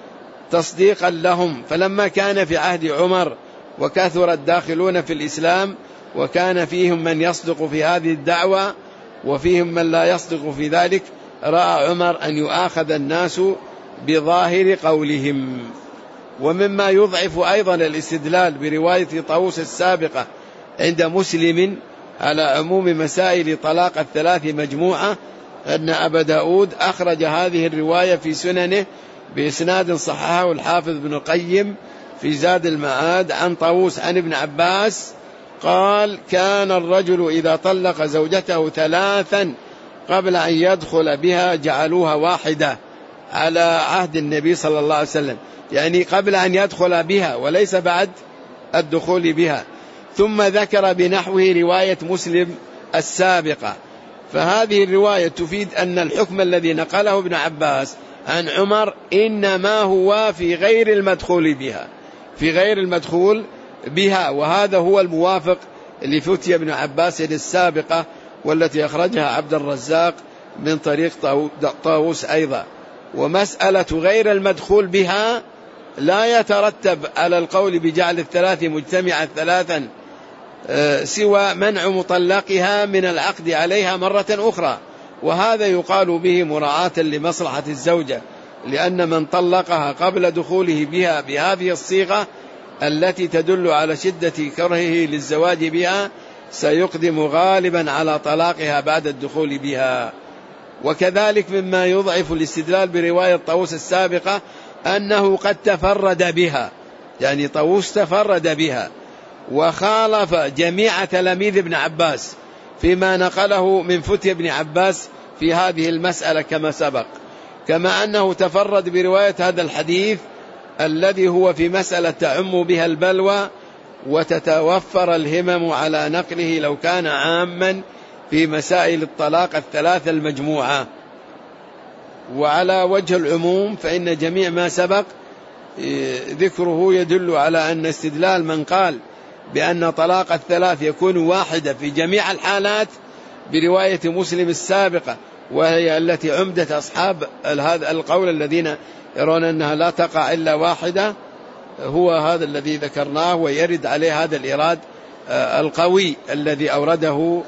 تصديقا لهم. فلما كان في عهد عمر وكثر الداخلون في الإسلام وكان فيهم من يصدق في هذه الدعوة وفيهم من لا يصدق في ذلك، رأى عمر أن يؤاخذ الناس بظاهر قولهم. ومما يضعف أيضا الاستدلال برواية طاووس السابقة عند مسلم على عموم مسائل طلاق الثلاث مجموعة أن أبا داود أخرج هذه الرواية في سننه بإسناد صححه الحافظ ابن القيم في زاد المعاد عن طاووس عن ابن عباس قال: كان الرجل إذا طلق زوجته 3 قبل أن يدخل بها جعلوها واحدة على عهد النبي صلى الله عليه وسلم، يعني قبل أن يدخل بها وليس بعد الدخول بها. ثم ذكر بنحوه رواية مسلم السابقة. فهذه الرواية تفيد أن الحكم الذي نقله ابن عباس عن عمر إنما هو في غير المدخول بها، في غير المدخول بها، وهذا هو الموافق لفتية ابن عباس السابقة والتي أخرجها عبد الرزاق من طريق طاووس أيضا. ومسألة غير المدخول بها لا يترتب على القول بجعل الثلاث مجتمعة 3 سوى منع مطلقها من العقد عليها مرة أخرى، وهذا يقال به مراعاة لمصلحة الزوجة، لأن من طلقها قبل دخوله بها بهذه الصيغة التي تدل على شدة كرهه للزواج بها سيقدم غالبا على طلاقها بعد الدخول بها. وكذلك مما يضعف الاستدلال برواية طاووس السابقة أنه قد تفرد بها، يعني طاووس تفرد بها وخالف جميع تلاميذ ابن عباس فيما نقله من فتي ابن عباس في هذه المسألة كما سبق، كما أنه تفرد برواية هذا الحديث الذي هو في مسألة تعم بها البلوى وتتوفر الهمم على نقله لو كان عاما في مسائل الطلاق الثلاث المجموعة. وعلى وجه العموم فإن جميع ما سبق ذكره يدل على أن استدلال من قال بأن طلاق الثلاث يكون واحدة في جميع الحالات برواية مسلم السابقة، وهي التي عمدة أصحاب هذا القول الذين يرون أنها لا تقع إلا واحدة، هو هذا الذي ذكرناه، ويرد عليه هذا الإراد القوي الذي أورده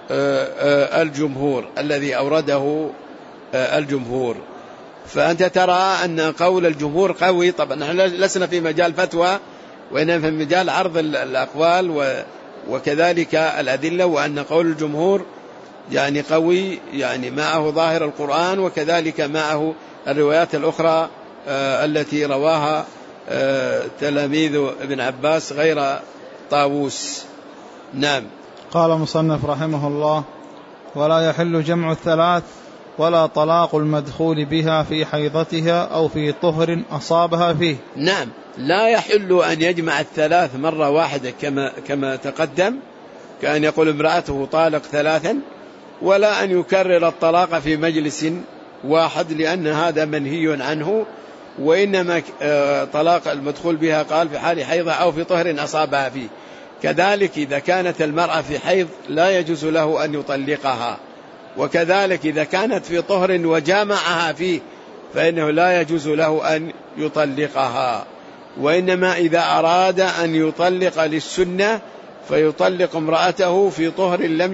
الجمهور فأنت ترى أن قول الجمهور قوي. طبعا نحن لسنا في مجال فتوى وإنما في مجال عرض الأقوال وكذلك الأدلة، وأن قول الجمهور يعني قوي، يعني معه ظاهر القرآن وكذلك معه الروايات الأخرى التي رواها تلاميذ ابن عباس غير طاووس. نعم. قال مصنف رحمه الله: ولا يحل جمع الثلاث ولا طلاق المدخول بها في حيضتها أو في طهر أصابها فيه. نعم، لا يحل أن يجمع الثلاث مرة واحدة كما تقدم، كأن يقول امرأته طالق 3، ولا أن يكرر الطلاق في مجلس واحد لأن هذا منهي عنه، وإنما طلاق المدخول بها قال في حال حيضة أو في طهر أصابها فيه. كذلك إذا كانت المرأة في حيض لا يجوز له أن يطلقها، وكذلك إذا كانت في طهر وجامعها فيه فإنه لا يجوز له أن يطلقها، وإنما إذا أراد أن يطلق للسنة فيطلق امرأته في طهر لم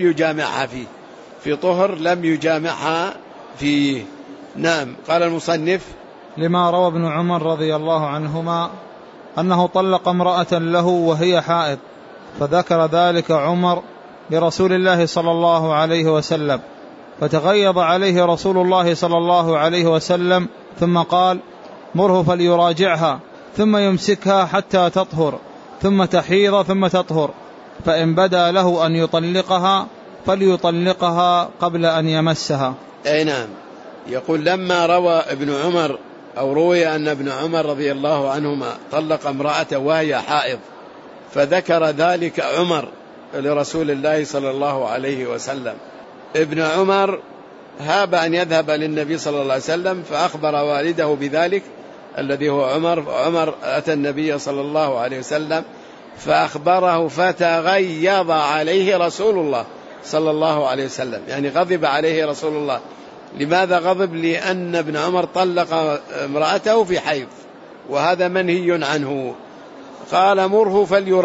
يجامعها فيه. نعم. قال المصنف: لما روى ابن عمر رضي الله عنهما أنه طلق امرأة له وهي حائض، فذكر ذلك عمر لرسول الله صلى الله عليه وسلم، فتغيظ عليه رسول الله صلى الله عليه وسلم، ثم قال: مره فليراجعها ثم يمسكها حتى تطهر ثم تحيض ثم تطهر، فإن بدا له أن يطلقها فليطلقها قبل أن يمسها. أي نعم. يقول: لما روى ابن عمر أو روي أن ابن عمر رضي الله عنهما طلق امرأة وهي حائض، فذكر ذلك عمر لرسول الله صلى الله عليه وسلم. ابن عمر هاب أن يذهب للنبي صلى الله عليه وسلم فأخبر والده بذلك الذي هو عمر أتى النبي صلى الله عليه وسلم فأخبره، فتغيظ عليه رسول الله صلى الله عليه وسلم، يعني غضب عليه رسول الله. لماذا غضب؟ لأن ابن عمر طلق امرأته في حيض، وهذا منهي عنه. قال مره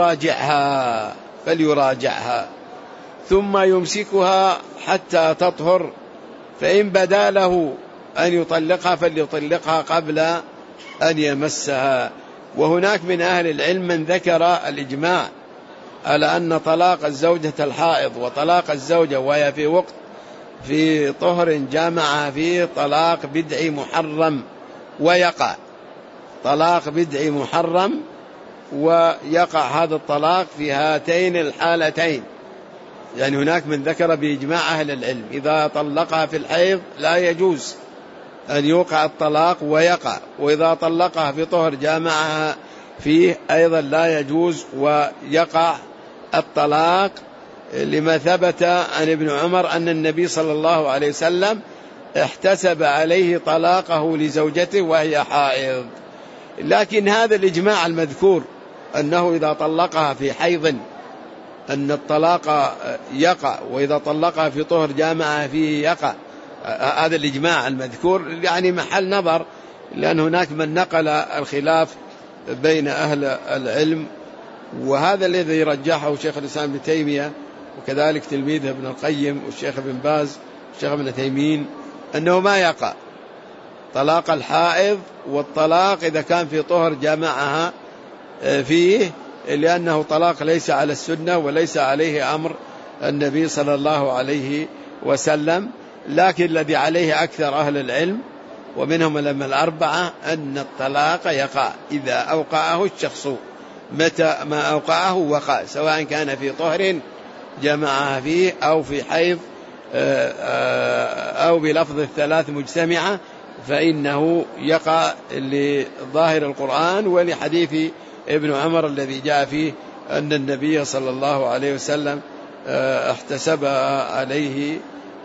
فليراجعها ثم يمسكها حتى تطهر، فإن بدا له أن يطلقها فليطلقها قبل أن يمسها. وهناك من أهل العلم من ذكر الإجماع على أن طلاق الزوجة الحائض وطلاق الزوجة وهي في وقت في طهر جامعها فيه طلاق بدعي محرم ويقع، طلاق بدعي محرم ويقع هذا الطلاق في هاتين الحالتين. يعني هناك من ذكر بإجماع أهل العلم إذا طلقها في الحيض لا يجوز أن يوقع الطلاق ويقع، وإذا طلقها في طهر جامعها فيه أيضا لا يجوز ويقع الطلاق، لما ثبت عن ابن عمر أن النبي صلى الله عليه وسلم احتسب عليه طلاقه لزوجته وهي حائض. لكن هذا الإجماع المذكور أنه إذا طلقها في حيض أن الطلاق يقع، وإذا طلقها في طهر جامعها فيه يقع، هذا الإجماع المذكور يعني محل نظر، لأن هناك من نقل الخلاف بين أهل العلم، وهذا الذي رجحه شيخ الإسلام ابن تيمية وكذلك تلميذه ابن القيم والشيخ ابن باز والشيخ ابن تيمين أنه ما يقع طلاق الحائض والطلاق إذا كان في طهر جامعها فيه، لأنه طلاق ليس على السنة وليس عليه أمر النبي صلى الله عليه وسلم. لكن الذي عليه أكثر أهل العلم ومنهم الأئمة الأربعة أن الطلاق يقع إذا أوقعه الشخص، متى ما أوقعه وقع، سواء كان في طهر جمعها فيه أو في حيض أو بلفظ الثلاث مجتمعة، فإنه يقع لظاهر القرآن ولحديث ابن عمر الذي جاء فيه أن النبي صلى الله عليه وسلم احتسب عليه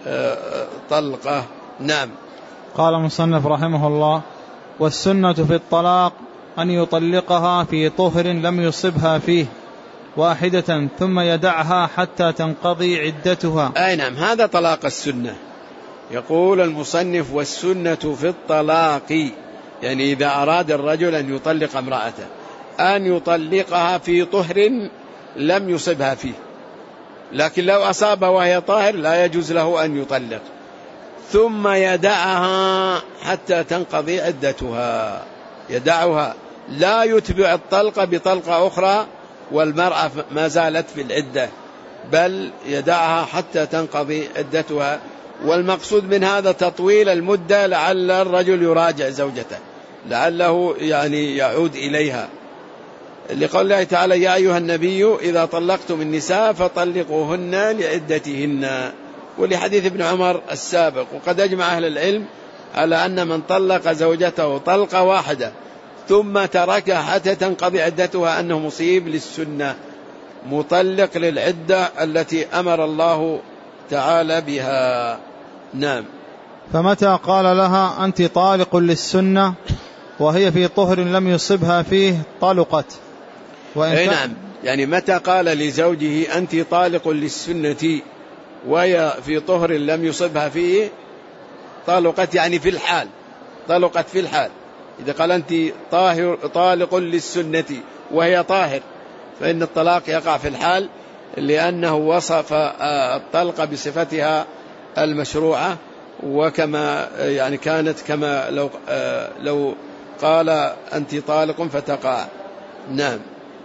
طلقة. نعم. قال المصنف رحمه الله: والسنة في الطلاق أن يطلقها في طهر لم يصبها فيه واحدة ثم يدعها حتى تنقضي عدتها. أي نعم، هذا طلاق السنة. يقول المصنف: والسنة في الطلاق، يعني إذا أراد الرجل أن يطلق امرأته أن يطلقها في طهر لم يصبها فيه، لكن لو أصاب وهي طاهر لا يجوز له أن يطلق، ثم يدعها حتى تنقضي عدتها، يدعها لا يتبع الطلقة بطلقة أخرى والمرأة ما زالت في العدة، بل يدعها حتى تنقضي عدتها. والمقصود من هذا تطويل المدة، لعل الرجل يراجع زوجته، لعله يعني يعود إليها، لقول الله تعالى: يا أيها النبي إذا طلقتم النساء فطلقوهن لعدتهن، ولحديث ابن عمر السابق. وقد أجمع أهل العلم على أن من طلق زوجته طلقة واحدة ثم تركها حتى تنقضي عدتها أنه مصيب للسنة، مطلق للعدة التي أمر الله تعالى بها. نعم. فمتى قال لها أنت طالق للسنة وهي في طهر لم يصبها فيه طلقت؟ نعم، يعني متى قال لزوجه أنت طالق للسنة وهي في طهر لم يصبها فيه طلقت، يعني في الحال، طلقت في الحال. إذا قال أنت طالق للسنة وهي طاهر فإن الطلاق يقع في الحال، لأنه وصف الطلقة بصفتها المشروعة، وكما يعني كانت كما لو قال أنت طالق فتقع. نعم.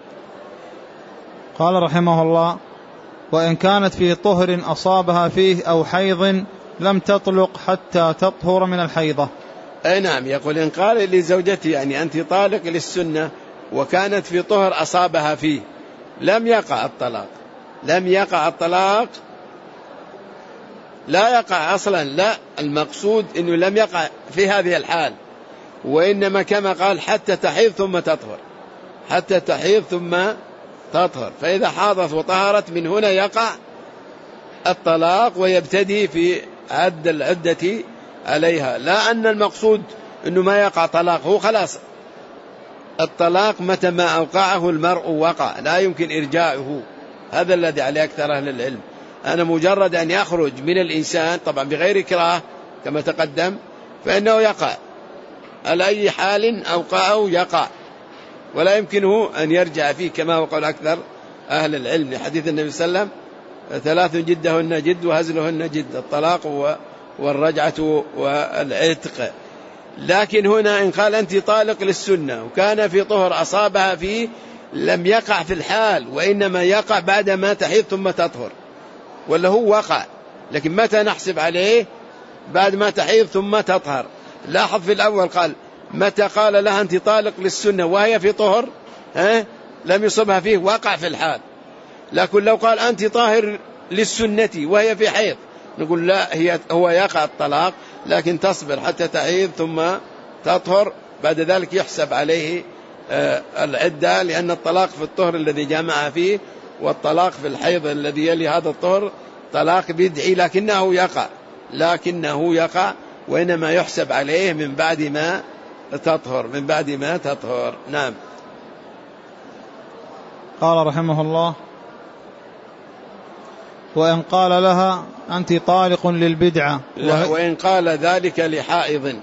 قال رحمه الله: وإن كانت في طهر أصابها فيه أو حيض لم تطلق حتى تطهر من الحيضة. أي نعم، يقول إن قال لزوجته يعني أنت طالق للسنة وكانت في طهر أصابها فيه لم يقع الطلاق، لم يقع الطلاق، لا يقع أصلا، لا، المقصود أنه لم يقع في هذه الحال، وإنما كما قال حتى تحيض ثم تطهر، حتى تحيض ثم تطهر، فإذا حاضت وطهرت من هنا يقع الطلاق ويبتدي في عد العدة عليها. لا أن المقصود أنه ما يقع طلاق، هو خلاص الطلاق متى ما أوقعه المرء وقع، لا يمكن إرجاعه، هذا الذي عليه أكثر أهل العلم. أنا مجرد أن يخرج من الإنسان طبعا بغير كراهة كما تقدم فإنه يقع، على أي حال أوقعه يقع، ولا يمكنه أن يرجع فيه، كما وقال أكثر أهل العلم لحديث النبي صلى الله عليه وسلم: 3 جدهن جد وهزلهن جد، الطلاق والرجعة والعتق. لكن هنا إن قال أنت طالق للسنة وكان في طهر أصابها فيه، لم يقع في الحال، وإنما يقع بعد ما تحيض ثم تطهر، ولا هو وقع، لكن متى نحسب عليه؟ بعد ما تحيض ثم تطهر. لاحظ في الأول قال متى قال لها أنت طالق للسنة وهي في طهر لم يصبها فيه، وقع في الحال. لكن لو قال أنت طاهر للسنة وهي في حيض، نقول لا، هو يقع الطلاق، لكن تصبر حتى تحيض ثم تطهر، بعد ذلك يحسب عليه العدة، لأن الطلاق في الطهر الذي جامعها فيه، والطلاق في الحيض الذي يلي هذا الطهر طلاق بدعي، لكنه يقع، وإنما يحسب عليه من بعد ما تطهر. نعم. قال رحمه الله: وإن قال لها أنت طالق للبدعة، وإن قال ذلك لحائض،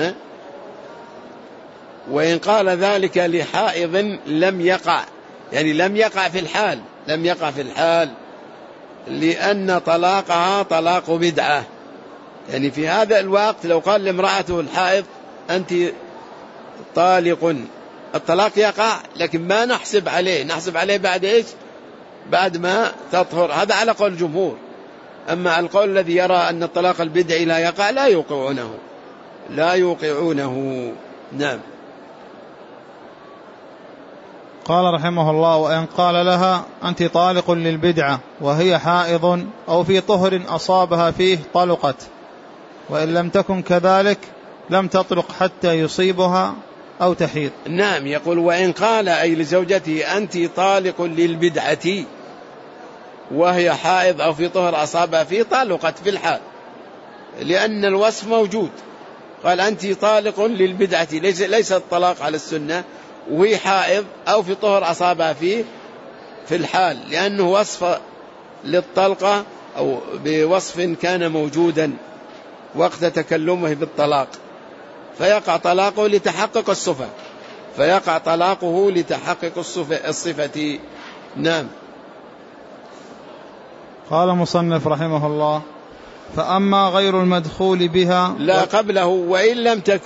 وإن قال ذلك لحائض لم يقع، يعني لم يقع في الحال، لأن طلاقها طلاق بدعة. يعني في هذا الوقت لو قال لامرأته الحائض أنت طالق، الطلاق يقع، لكن ما نحسب عليه بعد إيش؟ بعد ما تطهر. هذا على قول الجمهور. أما القول الذي يرى أن الطلاق البدعي لا يقع، لا يوقعونه. نعم. قال رحمه الله: وإن قال لها أنت طالق للبدعة وهي حائض أو في طهر أصابها فيه طلقت، وإن لم تكن كذلك لم تطلق حتى يصيبها أو تحيض. نعم. يقول: وإن قال أي لزوجته أنت طالق للبدعة وهي حائض أو في طهر أصابها فيه، طلقت في الحال، لأن الوصف موجود. قال أنت طالق للبدعة، ليس الطلاق على السنة، وهي حائض أو في طهر أصابها فيه في الحال، لأنه وصف للطلقة أو بوصف كان موجودا وقت تكلمه بالطلاق، فيقع طلاقه لتحقق الصفة. نعم. قال مصنف رحمه الله: فأما غير المدخول بها، لا قبله: وإن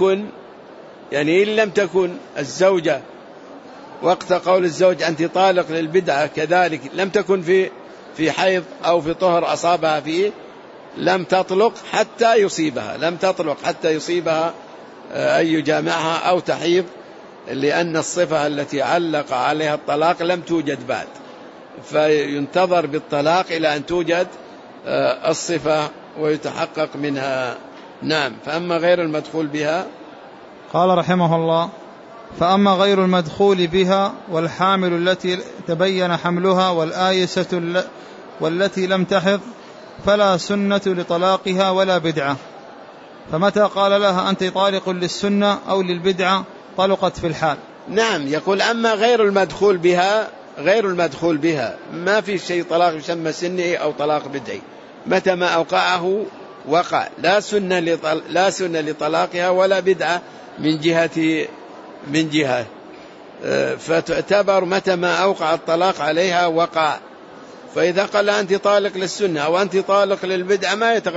لم تكن الزوجة وقت قول الزوج أنت طالق للبدعة كذلك لم تكن في حيض أو في طهر أصابها فيه، لم تطلق حتى يصيبها أن يجامعها أو تحيض، لأن الصفة التي علق عليها الطلاق لم توجد بعد، فينتظر بالطلاق إلى أن توجد الصفة ويتحقق منها. نعم. فأما غير المدخول بها، قال رحمه الله: فأما غير المدخول بها والحامل التي تبين حملها والآيسة والتي لم تحض فلا سنة لطلاقها ولا بدعة، فمتى قال لها أنت طالق للسنة أو للبدعة طلقت في الحال. نعم. يقول: أما غير المدخول بها ما في شيء طلاق يسمى سني أو طلاق بدعي، متى ما أوقعه وقع، لا سنة لطلاقها ولا بدعة من جهة، فتعتبر متى ما أوقع الطلاق عليها وقع. فإذا قال أنت طالق للسنة أو أنت طالق للبدعة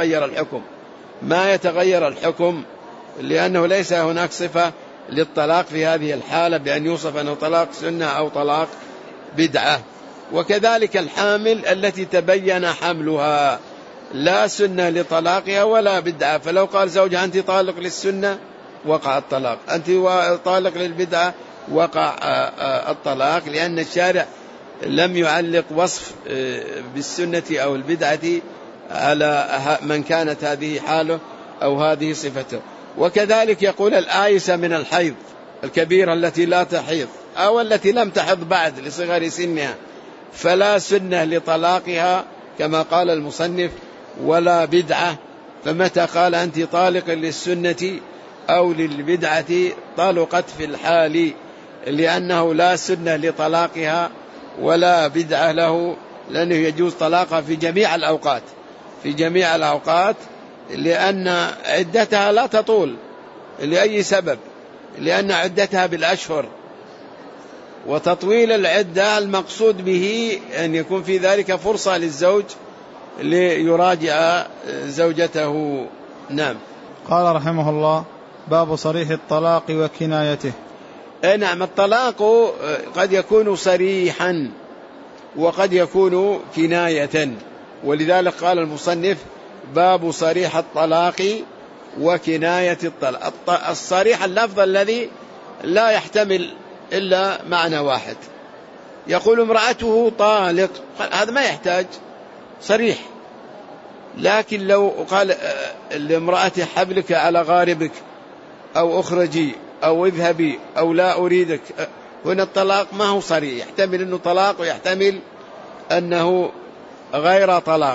ما يتغير الحكم، لأنه ليس هناك صفة للطلاق في هذه الحالة بأن يوصف أنه طلاق سنة أو طلاق بدعة. وكذلك الحامل التي تبين حملها لا سنة لطلاقها ولا بدعة، فلو قال زوجها أنت طالق للسنة وقع الطلاق، أنت طالق للبدعة وقع الطلاق، لأن الشارع لم يعلق وصف بالسنة أو البدعة على من كانت هذه حاله أو هذه صفته. وكذلك يقول: الآيسة من الحيض الكبيرة التي لا تحيض أو التي لم تحض بعد لصغر سنها، فلا سنة لطلاقها كما قال المصنف ولا بدعة، فمتى قال أنت طالق للسنة أو للبدعة طلقت في الحال، لأنه لا سنة لطلاقها ولا بدعة له، لأنه يجوز طلاقها في جميع الأوقات، لأن عدتها لا تطول لأي سبب، لأن عدتها بالأشهر، وتطويل العدة المقصود به أن يكون في ذلك فرصة للزوج ليراجع زوجته. نعم. قال رحمه الله: باب صريح الطلاق وكنايته. نعم. الطلاق قد يكون صريحا وقد يكون كناية، ولذلك قال المصنف: باب صريح الطلاق وكناية الطلاق. الصريح اللفظ الذي لا يحتمل إلا معنى واحد. يقول امرأته طالق، هذا ما يحتاج صريح. لكن لو قال لامرأته حبلك على غاربك، أو أخرجي، أو اذهبي، أو لا أريدك، هنا الطلاق ما هو صريح، يحتمل أنه طلاق ويحتمل أنه غير طلاق.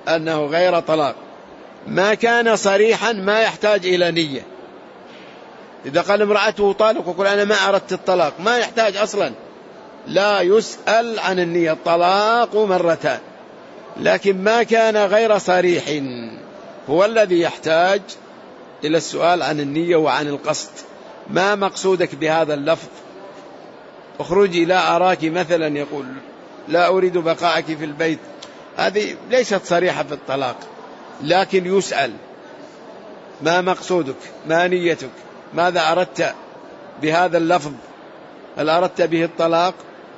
ما كان صريحا ما يحتاج إلى نية. إذا قال امرأته طالق وقال أنا ما أردت الطلاق، ما يحتاج أصلا، لا يسأل عن النية، الطلاق مرتان. لكن ما كان غير صريح هو الذي يحتاج إلى السؤال عن النية وعن القصد. ما مقصودك بهذا اللفظ؟ اخرجي لا أراك مثلا، يقول لا أريد بقاءك في البيت، هذه ليست صريحة في الطلاق، لكن يسأل: ما مقصودك؟ ما نيتك؟ ماذا أردت بهذا اللفظ؟ هل أردت به الطلاق؟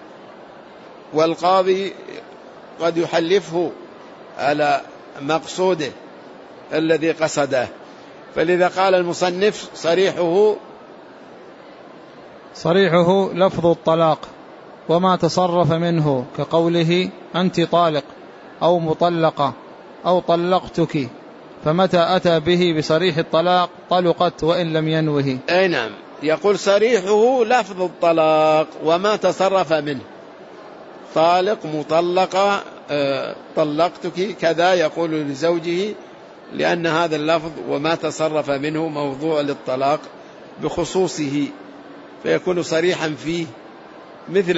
والقاضي قد يحلفه على مقصوده الذي قصده. فلذا قال المصنف: صريحه لفظ الطلاق وما تصرف منه، كقوله أنت طالق أو مطلقة أو طلقتك، فمتى أتى به بصريح الطلاق طلقت وإن لم ينوه. أي نعم. يقول صريحه لفظ الطلاق وما تصرف منه، طالق، مطلقة، طلقتك، كذا يقول لزوجه، لأن هذا اللفظ وما تصرف منه موضوع للطلاق بخصوصه، فيكون صريحا فيه، مثل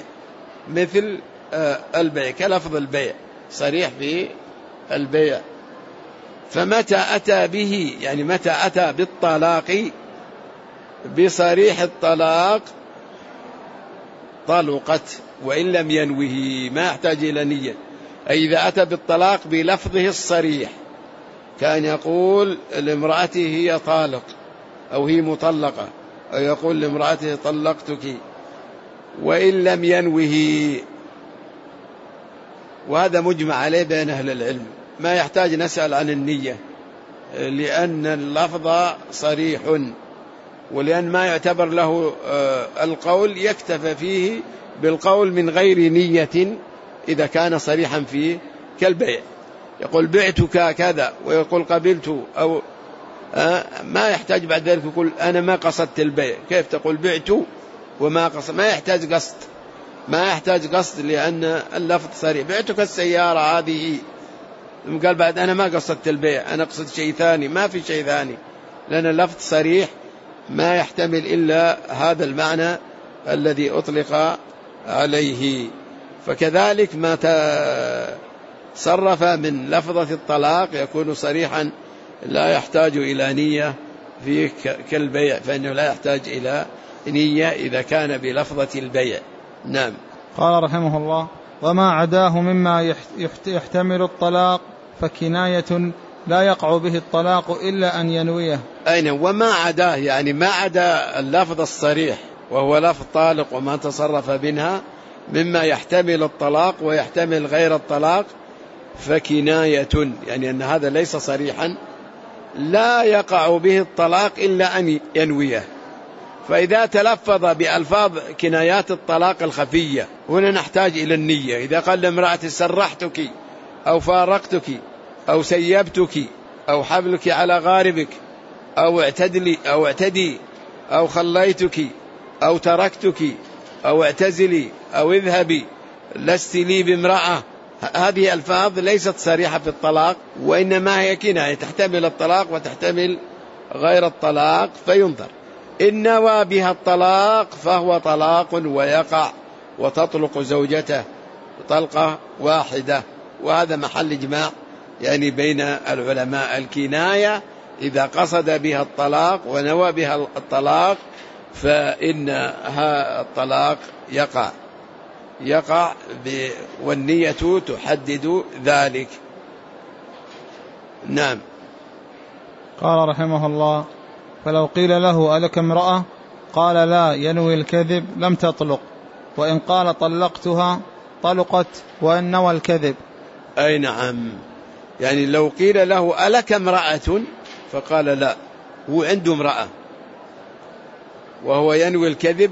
البيع، كلفظ البيع صريح في البيع. فمتى أتى به، يعني متى أتى بالطلاق بصريح الطلاق طلقت وإن لم ينوه، ما يحتاج إلى نية. أي إذا أتى بالطلاق بلفظه الصريح، كان يقول لامرأته هي طالق أو هي مطلقة، أو يقول لامرأته طلقتك وإن لم ينوه، وهذا مجمع عليه بين أهل العلم، ما يحتاج نسأل عن النية، لأن اللفظ صريح، ولأن ما يعتبر له القول يكتفى فيه بالقول من غير نية إذا كان صريحا فيه، كالبيع، يقول بعتك كذا ويقول قبلت، أو ما يحتاج بعد ذلك يقول أنا ما قصدت البيع. كيف تقول بعت وما قصد؟ ما يحتاج قصد لأن اللفظ صريح. بعتك السيارة هذه، قال بعد أنا ما قصدت البيع، أنا قصدت شيء ثاني، ما في شيء ثاني، لأن اللفظ صريح ما يحتمل إلا هذا المعنى الذي أطلق عليه. فكذلك ما تصرف من لفظة الطلاق يكون صريحا لا يحتاج إلى نية فيه، كالبيع، فإنه لا يحتاج إلى نية إذا كان بلفظة البيع. نعم. قال رحمه الله: وما عداه مما يحتمل الطلاق فكناية لا يقع به الطلاق إلا أن ينويه. أين وما عداه، يعني ما عدا اللفظ الصريح وهو لفظ طالق وما تصرف منها مما يحتمل الطلاق ويحتمل غير الطلاق، فكناية، يعني أن هذا ليس صريحا، لا يقع به الطلاق إلا أن ينويه. فإذا تلفظ بألفاظ كنايات الطلاق الخفية، هنا نحتاج إلى النية. إذا قال لامرأة سرحتك أو فارقتك أو سيبتك أو حبلك على غاربك أو اعتدي أو خليتك أو تركتك أو اعتزلي أو اذهبي لست لي بامرأة، هذه ألفاظ ليست صريحة في الطلاق، وإنما هي كناية تحتمل الطلاق وتحتمل غير الطلاق، فينظر. إن نوى بها الطلاق فهو طلاق ويقع، وتطلق زوجته طلقة واحدة، وهذا محل إجماع يعني بين العلماء. الكناية إذا قصد بها الطلاق ونوى بها الطلاق فإن الطلاق يقع والنية تحدد ذلك. نعم. قال رحمه الله: فلو قيل له ألك امرأة قال لا ينوي الكذب لم تطلق، وإن قال طلقتها طلقت وإن نوى الكذب. أي نعم، يعني لو قيل له ألك امرأة فقال لا، هو عنده امرأة وهو ينوي الكذب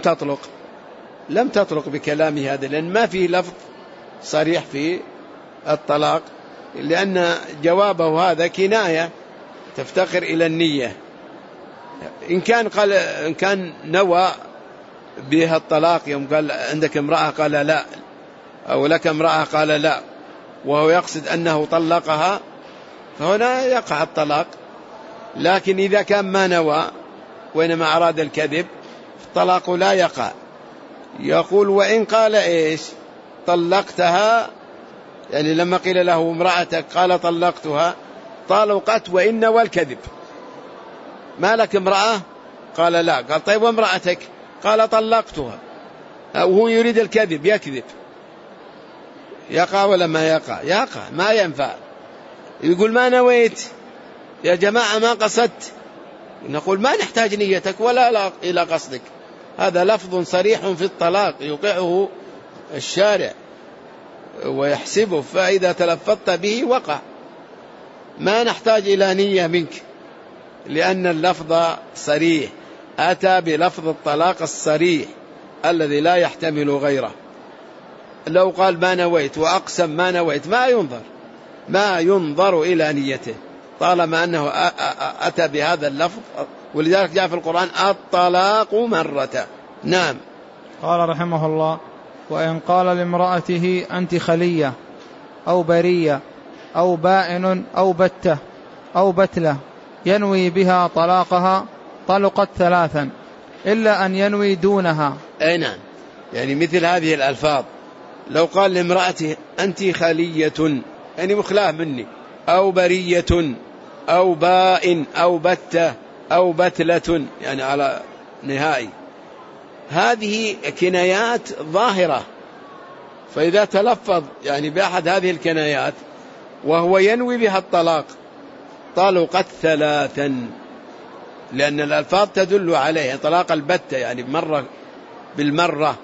لم تطلق بكلامه هذا، لأن ما فيه لفظ صريح في الطلاق، لأن جوابه هذا كناية تفتقر إلى النية. إن كان نوى بها الطلاق يوم قال عندك امرأة قال لا، أو لك امرأة قال لا، وهو يقصد أنه طلقها، فهنا يقع الطلاق. لكن إذا كان ما نوى وإنما أراد الكذب الطلاق لا يقع. يقول: وإن قال إيش طلقتها، يعني لما قيل له امرأتك قال طلقتها طلقت وإن نوى الكذب. ما لك امرأة قال لا، قال طيب وامرأتك قال طلقتها، وهو يريد الكذب يكذب، يقع ولا ما يقع؟ يقع، ما ينفع. يقول ما نويت يا جماعة، ما قصدت. نقول ما نحتاج نيتك ولا إلى قصدك، هذا لفظ صريح في الطلاق يوقعه الشارع ويحسبه، فإذا تلفظت به وقع، ما نحتاج إلى نية منك، لأن اللفظ صريح، أتى بلفظ الطلاق الصريح الذي لا يحتمل غيره. لو قال ما نويت وأقسم ما نويت ما ينظر إلى نيته، طالما أنه أتى بهذا اللفظ. ولذلك جاء في القرآن الطلاق مرة. نعم. قال رحمه الله: وإن قال لامرأته أنت خلية أو برية أو بائن أو بتة أو بتلة ينوي بها طلاقها طلقت ثلاثا إلا أن ينوي دونها. أي نعم، يعني مثل هذه الألفاظ، لو قال لامرأته أنت خلية يعني مخلاه مني، أو برية أو بائن أو بتة أو بتلة يعني على نهائي، هذه كنايات ظاهرة. فإذا تلفظ يعني بأحد هذه الكنايات وهو ينوي بها الطلاق طلقت ثلاثا، لأن الألفاظ تدل عليه طلاق البتة يعني بالمرة.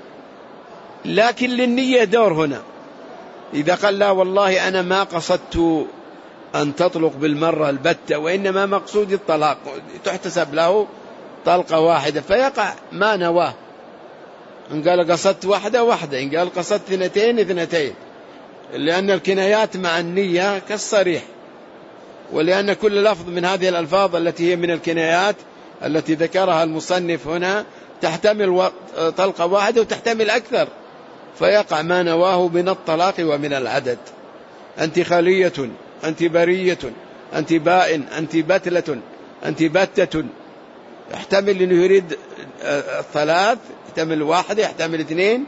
لكن للنية دور هنا. إذا قال لا والله أنا ما قصدت أن تطلق بالمرة البتة، وإنما مقصود الطلاق، تحتسب له طلقة واحدة فيقع ما نواه. إن قال قصدت واحدة، إن قال قصدت اثنتين، لأن الكنايات مع النية كالصريح، ولأن كل لفظ من هذه الألفاظ التي هي من الكنايات التي ذكرها المصنف هنا تحتمل طلقة واحدة وتحتمل أكثر، فيقع ما نواه من الطلاق ومن العدد. أنت خلية، أنت برية، أنت بائن، أنت بتلة، أنت بتة، يحتمل أنه يريد الثلاث، يحتمل واحدة، يحتمل اثنين،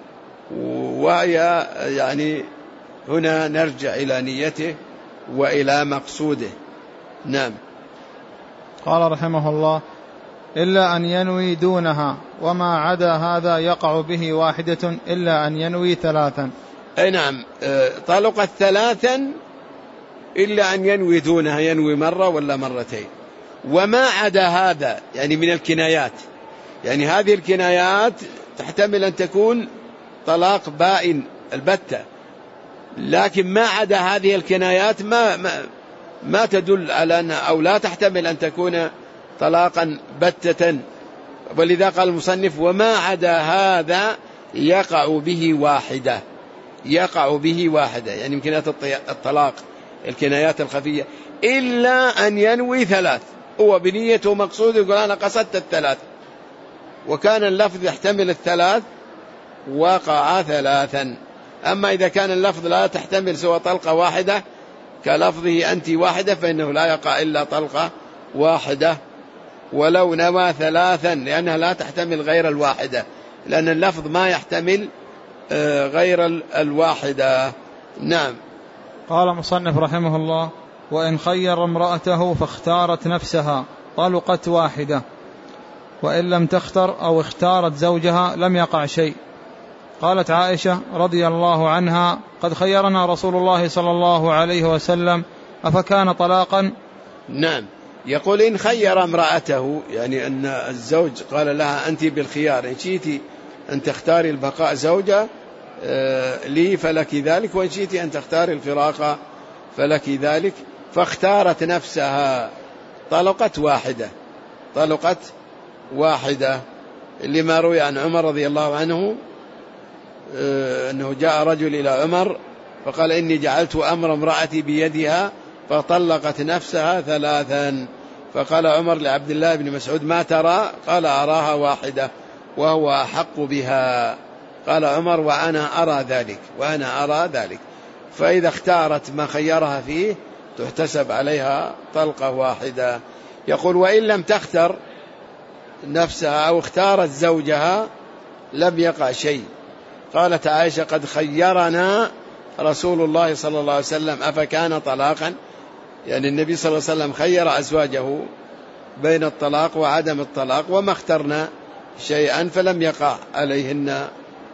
وهي يعني هنا نرجع إلى نيته وإلى مقصوده. نعم. قال رحمه الله: إلا أن ينوي دونها، وما عدا هذا يقع به واحدة إلا أن ينوي ثلاثا. أي نعم، طلقت ثلاثا إلا أن ينوي دونها، ينوي مرة ولا مرتين. وما عدا هذا يعني من الكنايات، يعني هذه الكنايات تحتمل أن تكون طلاق بائن البتة، لكن ما عدا هذه الكنايات ما تدل على أن، أو لا تحتمل أن تكون طلاقا بتة. ولذا قال المصنف: وما عدا هذا يقع به واحدة، يعني كنايات الطلاق الكنايات الخفية، إلا أن ينوي ثلاث، هو بنيته مقصود يقول أنا قصدت الثلاث، وكان اللفظ يحتمل الثلاث وقع ثلاثا. أما إذا كان اللفظ لا تحتمل سوى طلقة واحدة كلفظه أنت واحدة، فإنه لا يقع إلا طلقة واحدة، ولو نوى ثلاثا، لأنها لا تحتمل غير الواحدة، لأن اللفظ ما يحتمل غير الواحدة. نعم. قال مصنف رحمه الله: وإن خير امرأته فاختارت نفسها طلقت واحدة، وإن لم تختر أو اختارت زوجها لم يقع شيء. قالت عائشة رضي الله عنها: قد خيرنا رسول الله صلى الله عليه وسلم أفكان طلاقا؟ نعم، يقول إن خير امرأته، يعني أن الزوج قال لها أنت بالخيار، إن شئت أن تختاري البقاء زوجة لي فلك ذلك، وإن شئت أن تختاري الفراق فلك ذلك، فاختارت نفسها طلقت واحدة لما روي عن عمر رضي الله عنه أنه جاء رجل إلى عمر فقال: إني جعلت أمر امرأتي بيدها فطلقت نفسها 3. فقال عمر لعبد الله بن مسعود: ما ترى؟ قال: أراها واحدة وهو أحق بها. قال عمر: وأنا أرى ذلك. فإذا اختارت ما خيرها فيه تحتسب عليها طلقة واحدة. يقول: وإن لم تختر نفسها أو اختارت زوجها لم يقع شيء. قالت عائشة: قد خيرنا رسول الله صلى الله عليه وسلم أفكان طلاقا؟ يعني النبي صلى الله عليه وسلم خير أزواجه بين الطلاق وعدم الطلاق، وما اخترنا شيئا فلم يقع عليهن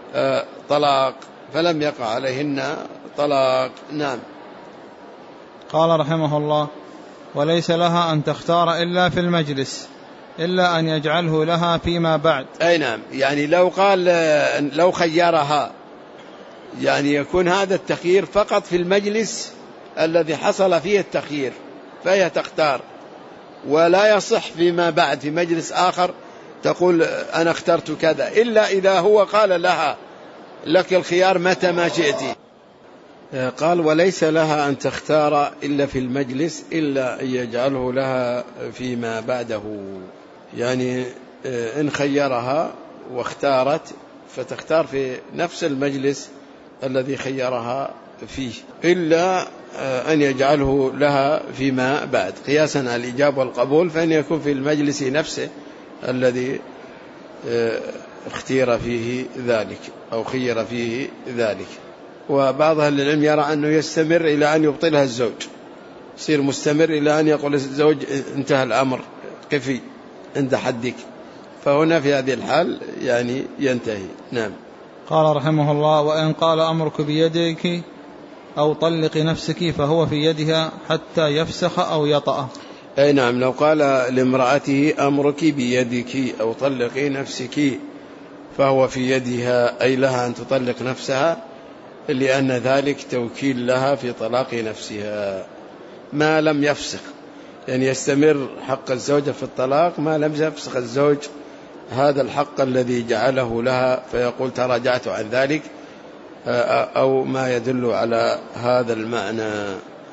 طلاق. نعم. قال رحمه الله: وليس لها أن تختار إلا في المجلس إلا أن يجعله لها فيما بعد. أي نعم، يعني لو خيرها يعني يكون هذا التخيير فقط في المجلس الذي حصل فيه التخيير فهي تختار، ولا يصح فيما بعد في مجلس آخر تقول أنا اخترت كذا، إلا إذا هو قال لها لك الخيار متى ما شئت. قال: وليس لها أن تختار إلا في المجلس إلا أن يجعله لها فيما بعده، يعني إن خيرها واختارت فتختار في نفس المجلس الذي خيرها فيه، إلا أن يجعله لها فيما بعد، قياسا على الإجابة والقبول، فإن يكون في المجلس نفسه الذي اختير فيه ذلك أو خير فيه ذلك. وبعض أهل العلم يرى أنه يستمر إلى أن يبطلها الزوج، يصير مستمر إلى أن يقول الزوج انتهى الأمر، كفي عند حدك، فهنا في هذه الحال يعني ينتهي. نعم. قال رحمه الله: وإن قال أمرك بيدك أو طلق نفسك فهو في يدها حتى يفسخ أو يطأ. أي نعم، لو قال لامرأته أمرك بيدك أو طلقي نفسك فهو في يدها، أي لها أن تطلق نفسها، لأن ذلك توكيل لها في طلاق نفسها ما لم يفسخ، يعني يستمر حق الزوجة في الطلاق ما لم يفسخ الزوج هذا الحق الذي جعله لها، فيقول تراجعت عن ذلك أو ما يدل على هذا المعنى.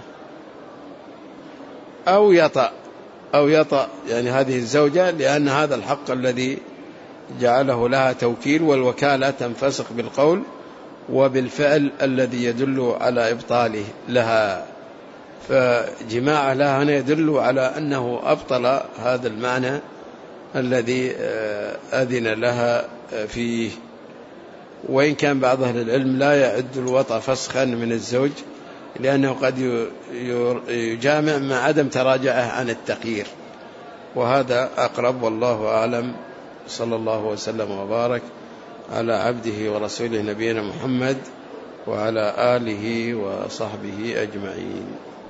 أو يطأ يعني هذه الزوجة، لأن هذا الحق الذي جعله لها توكيل، والوكالة تنفسخ بالقول وبالفعل الذي يدل على إبطاله لها، فجماعة لها هنا يدل على أنه أبطل هذا المعنى الذي أذن لها فيه. وإن كان بعض أهل العلم لا يعد الوطأ فسخا من الزوج، لأنه قد يجامع مع عدم تراجعه عن التخيير، وهذا أقرب والله أعلم. صلى الله وسلم وبارك على عبده ورسوله نبينا محمد وعلى آله وصحبه أجمعين.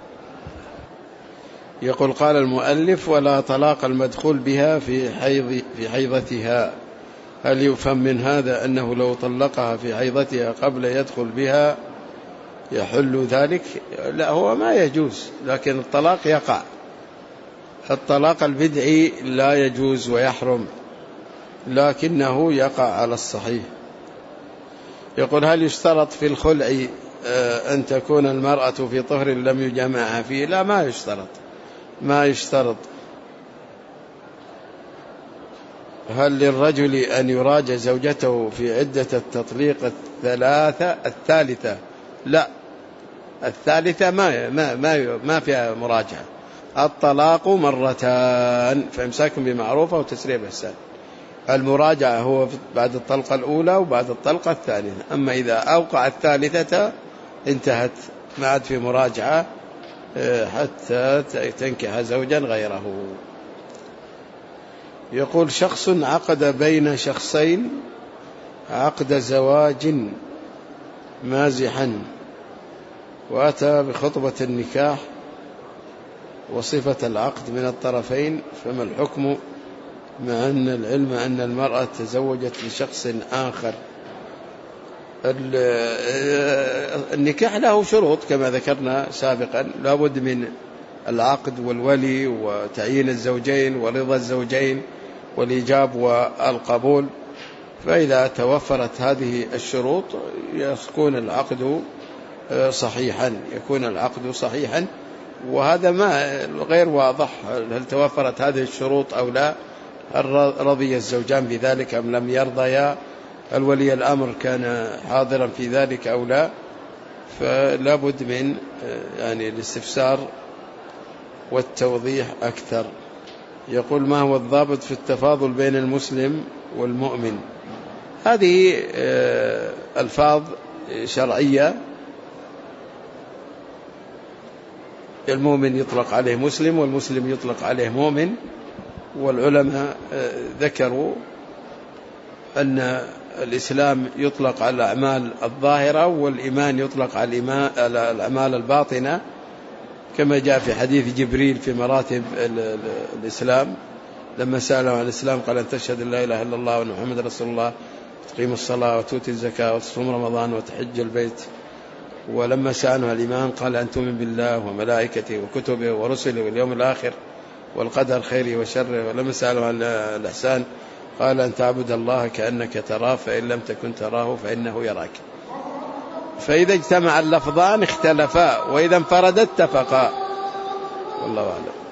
يقول: قال المؤلف: ولا طلاق المدخول بها في حيضتها. هل يفهم من هذا أنه لو طلقها في حيضتها قبل يدخل بها يحل ذلك؟ لا، هو ما يجوز، لكن الطلاق يقع. الطلاق البدعي لا يجوز ويحرم، لكنه يقع على الصحيح. يقول: هل يشترط في الخلع أن تكون المرأة في طهر لم يجامعها فيه؟ لا، ما يشترط. هل للرجل أن يراجع زوجته في عدة التطليق الثالثة؟ لا، الثالثة ما فيها مراجعة. الطلاق مرتان، فإمساك بمعروف أو تسريح بإحسان. المراجعة هو بعد الطلقة الأولى وبعد الطلقة الثانية، أما إذا أوقع الثالثة انتهت، ما عاد في مراجعة حتى تنكح زوجا غيره. يقول شخص عقد بين شخصين عقد زواج مازحا وأتى بخطبة النكاح وصفة العقد من الطرفين، فما الحكم مع أن العلم أن المرأة تزوجت لشخص آخر؟ النكاح له شروط كما ذكرنا سابقا، لابد من العقد والولي وتعيين الزوجين ورضا الزوجين والإيجاب والقبول، فإذا توفرت هذه الشروط يكون العقد صحيحا، وهذا ما غير واضح هل توفرت هذه الشروط أو لا، هل رضي الزوجان بذلك أم لم يرضيا، الولي الأمر كان حاضرا في ذلك أو لا، فلا بد من الاستفسار والتوضيح أكثر. يقول ما هو الضابط في التفاضل بين المسلم والمؤمن؟ هذه ألفاظ شرعية، المؤمن يطلق عليه مسلم والمسلم يطلق عليه مؤمن، والعلماء ذكروا أن الإسلام يطلق على الأعمال الظاهرة والإيمان يطلق على الأعمال الباطنة، كما جاء في حديث جبريل في مراتب الإسلام لما سأله عن الإسلام قال أن تشهد أن لا إله إلا الله وأن محمد رسول الله وتقيم الصلاة وتؤتي الزكاة وتصوم رمضان وتحج البيت، ولما سأله عن الإيمان قال أن تؤمن بالله وملائكته وكتبه ورسله واليوم الآخر والقدر خيره وشره، ولما سأله عن الإحسان قال أن تعبد الله كأنك تراه فإن لم تكن تراه فإنه يراك. فإذا اجتمع اللفظان اختلفا، وإذا انفردا اتفقا، والله أعلم.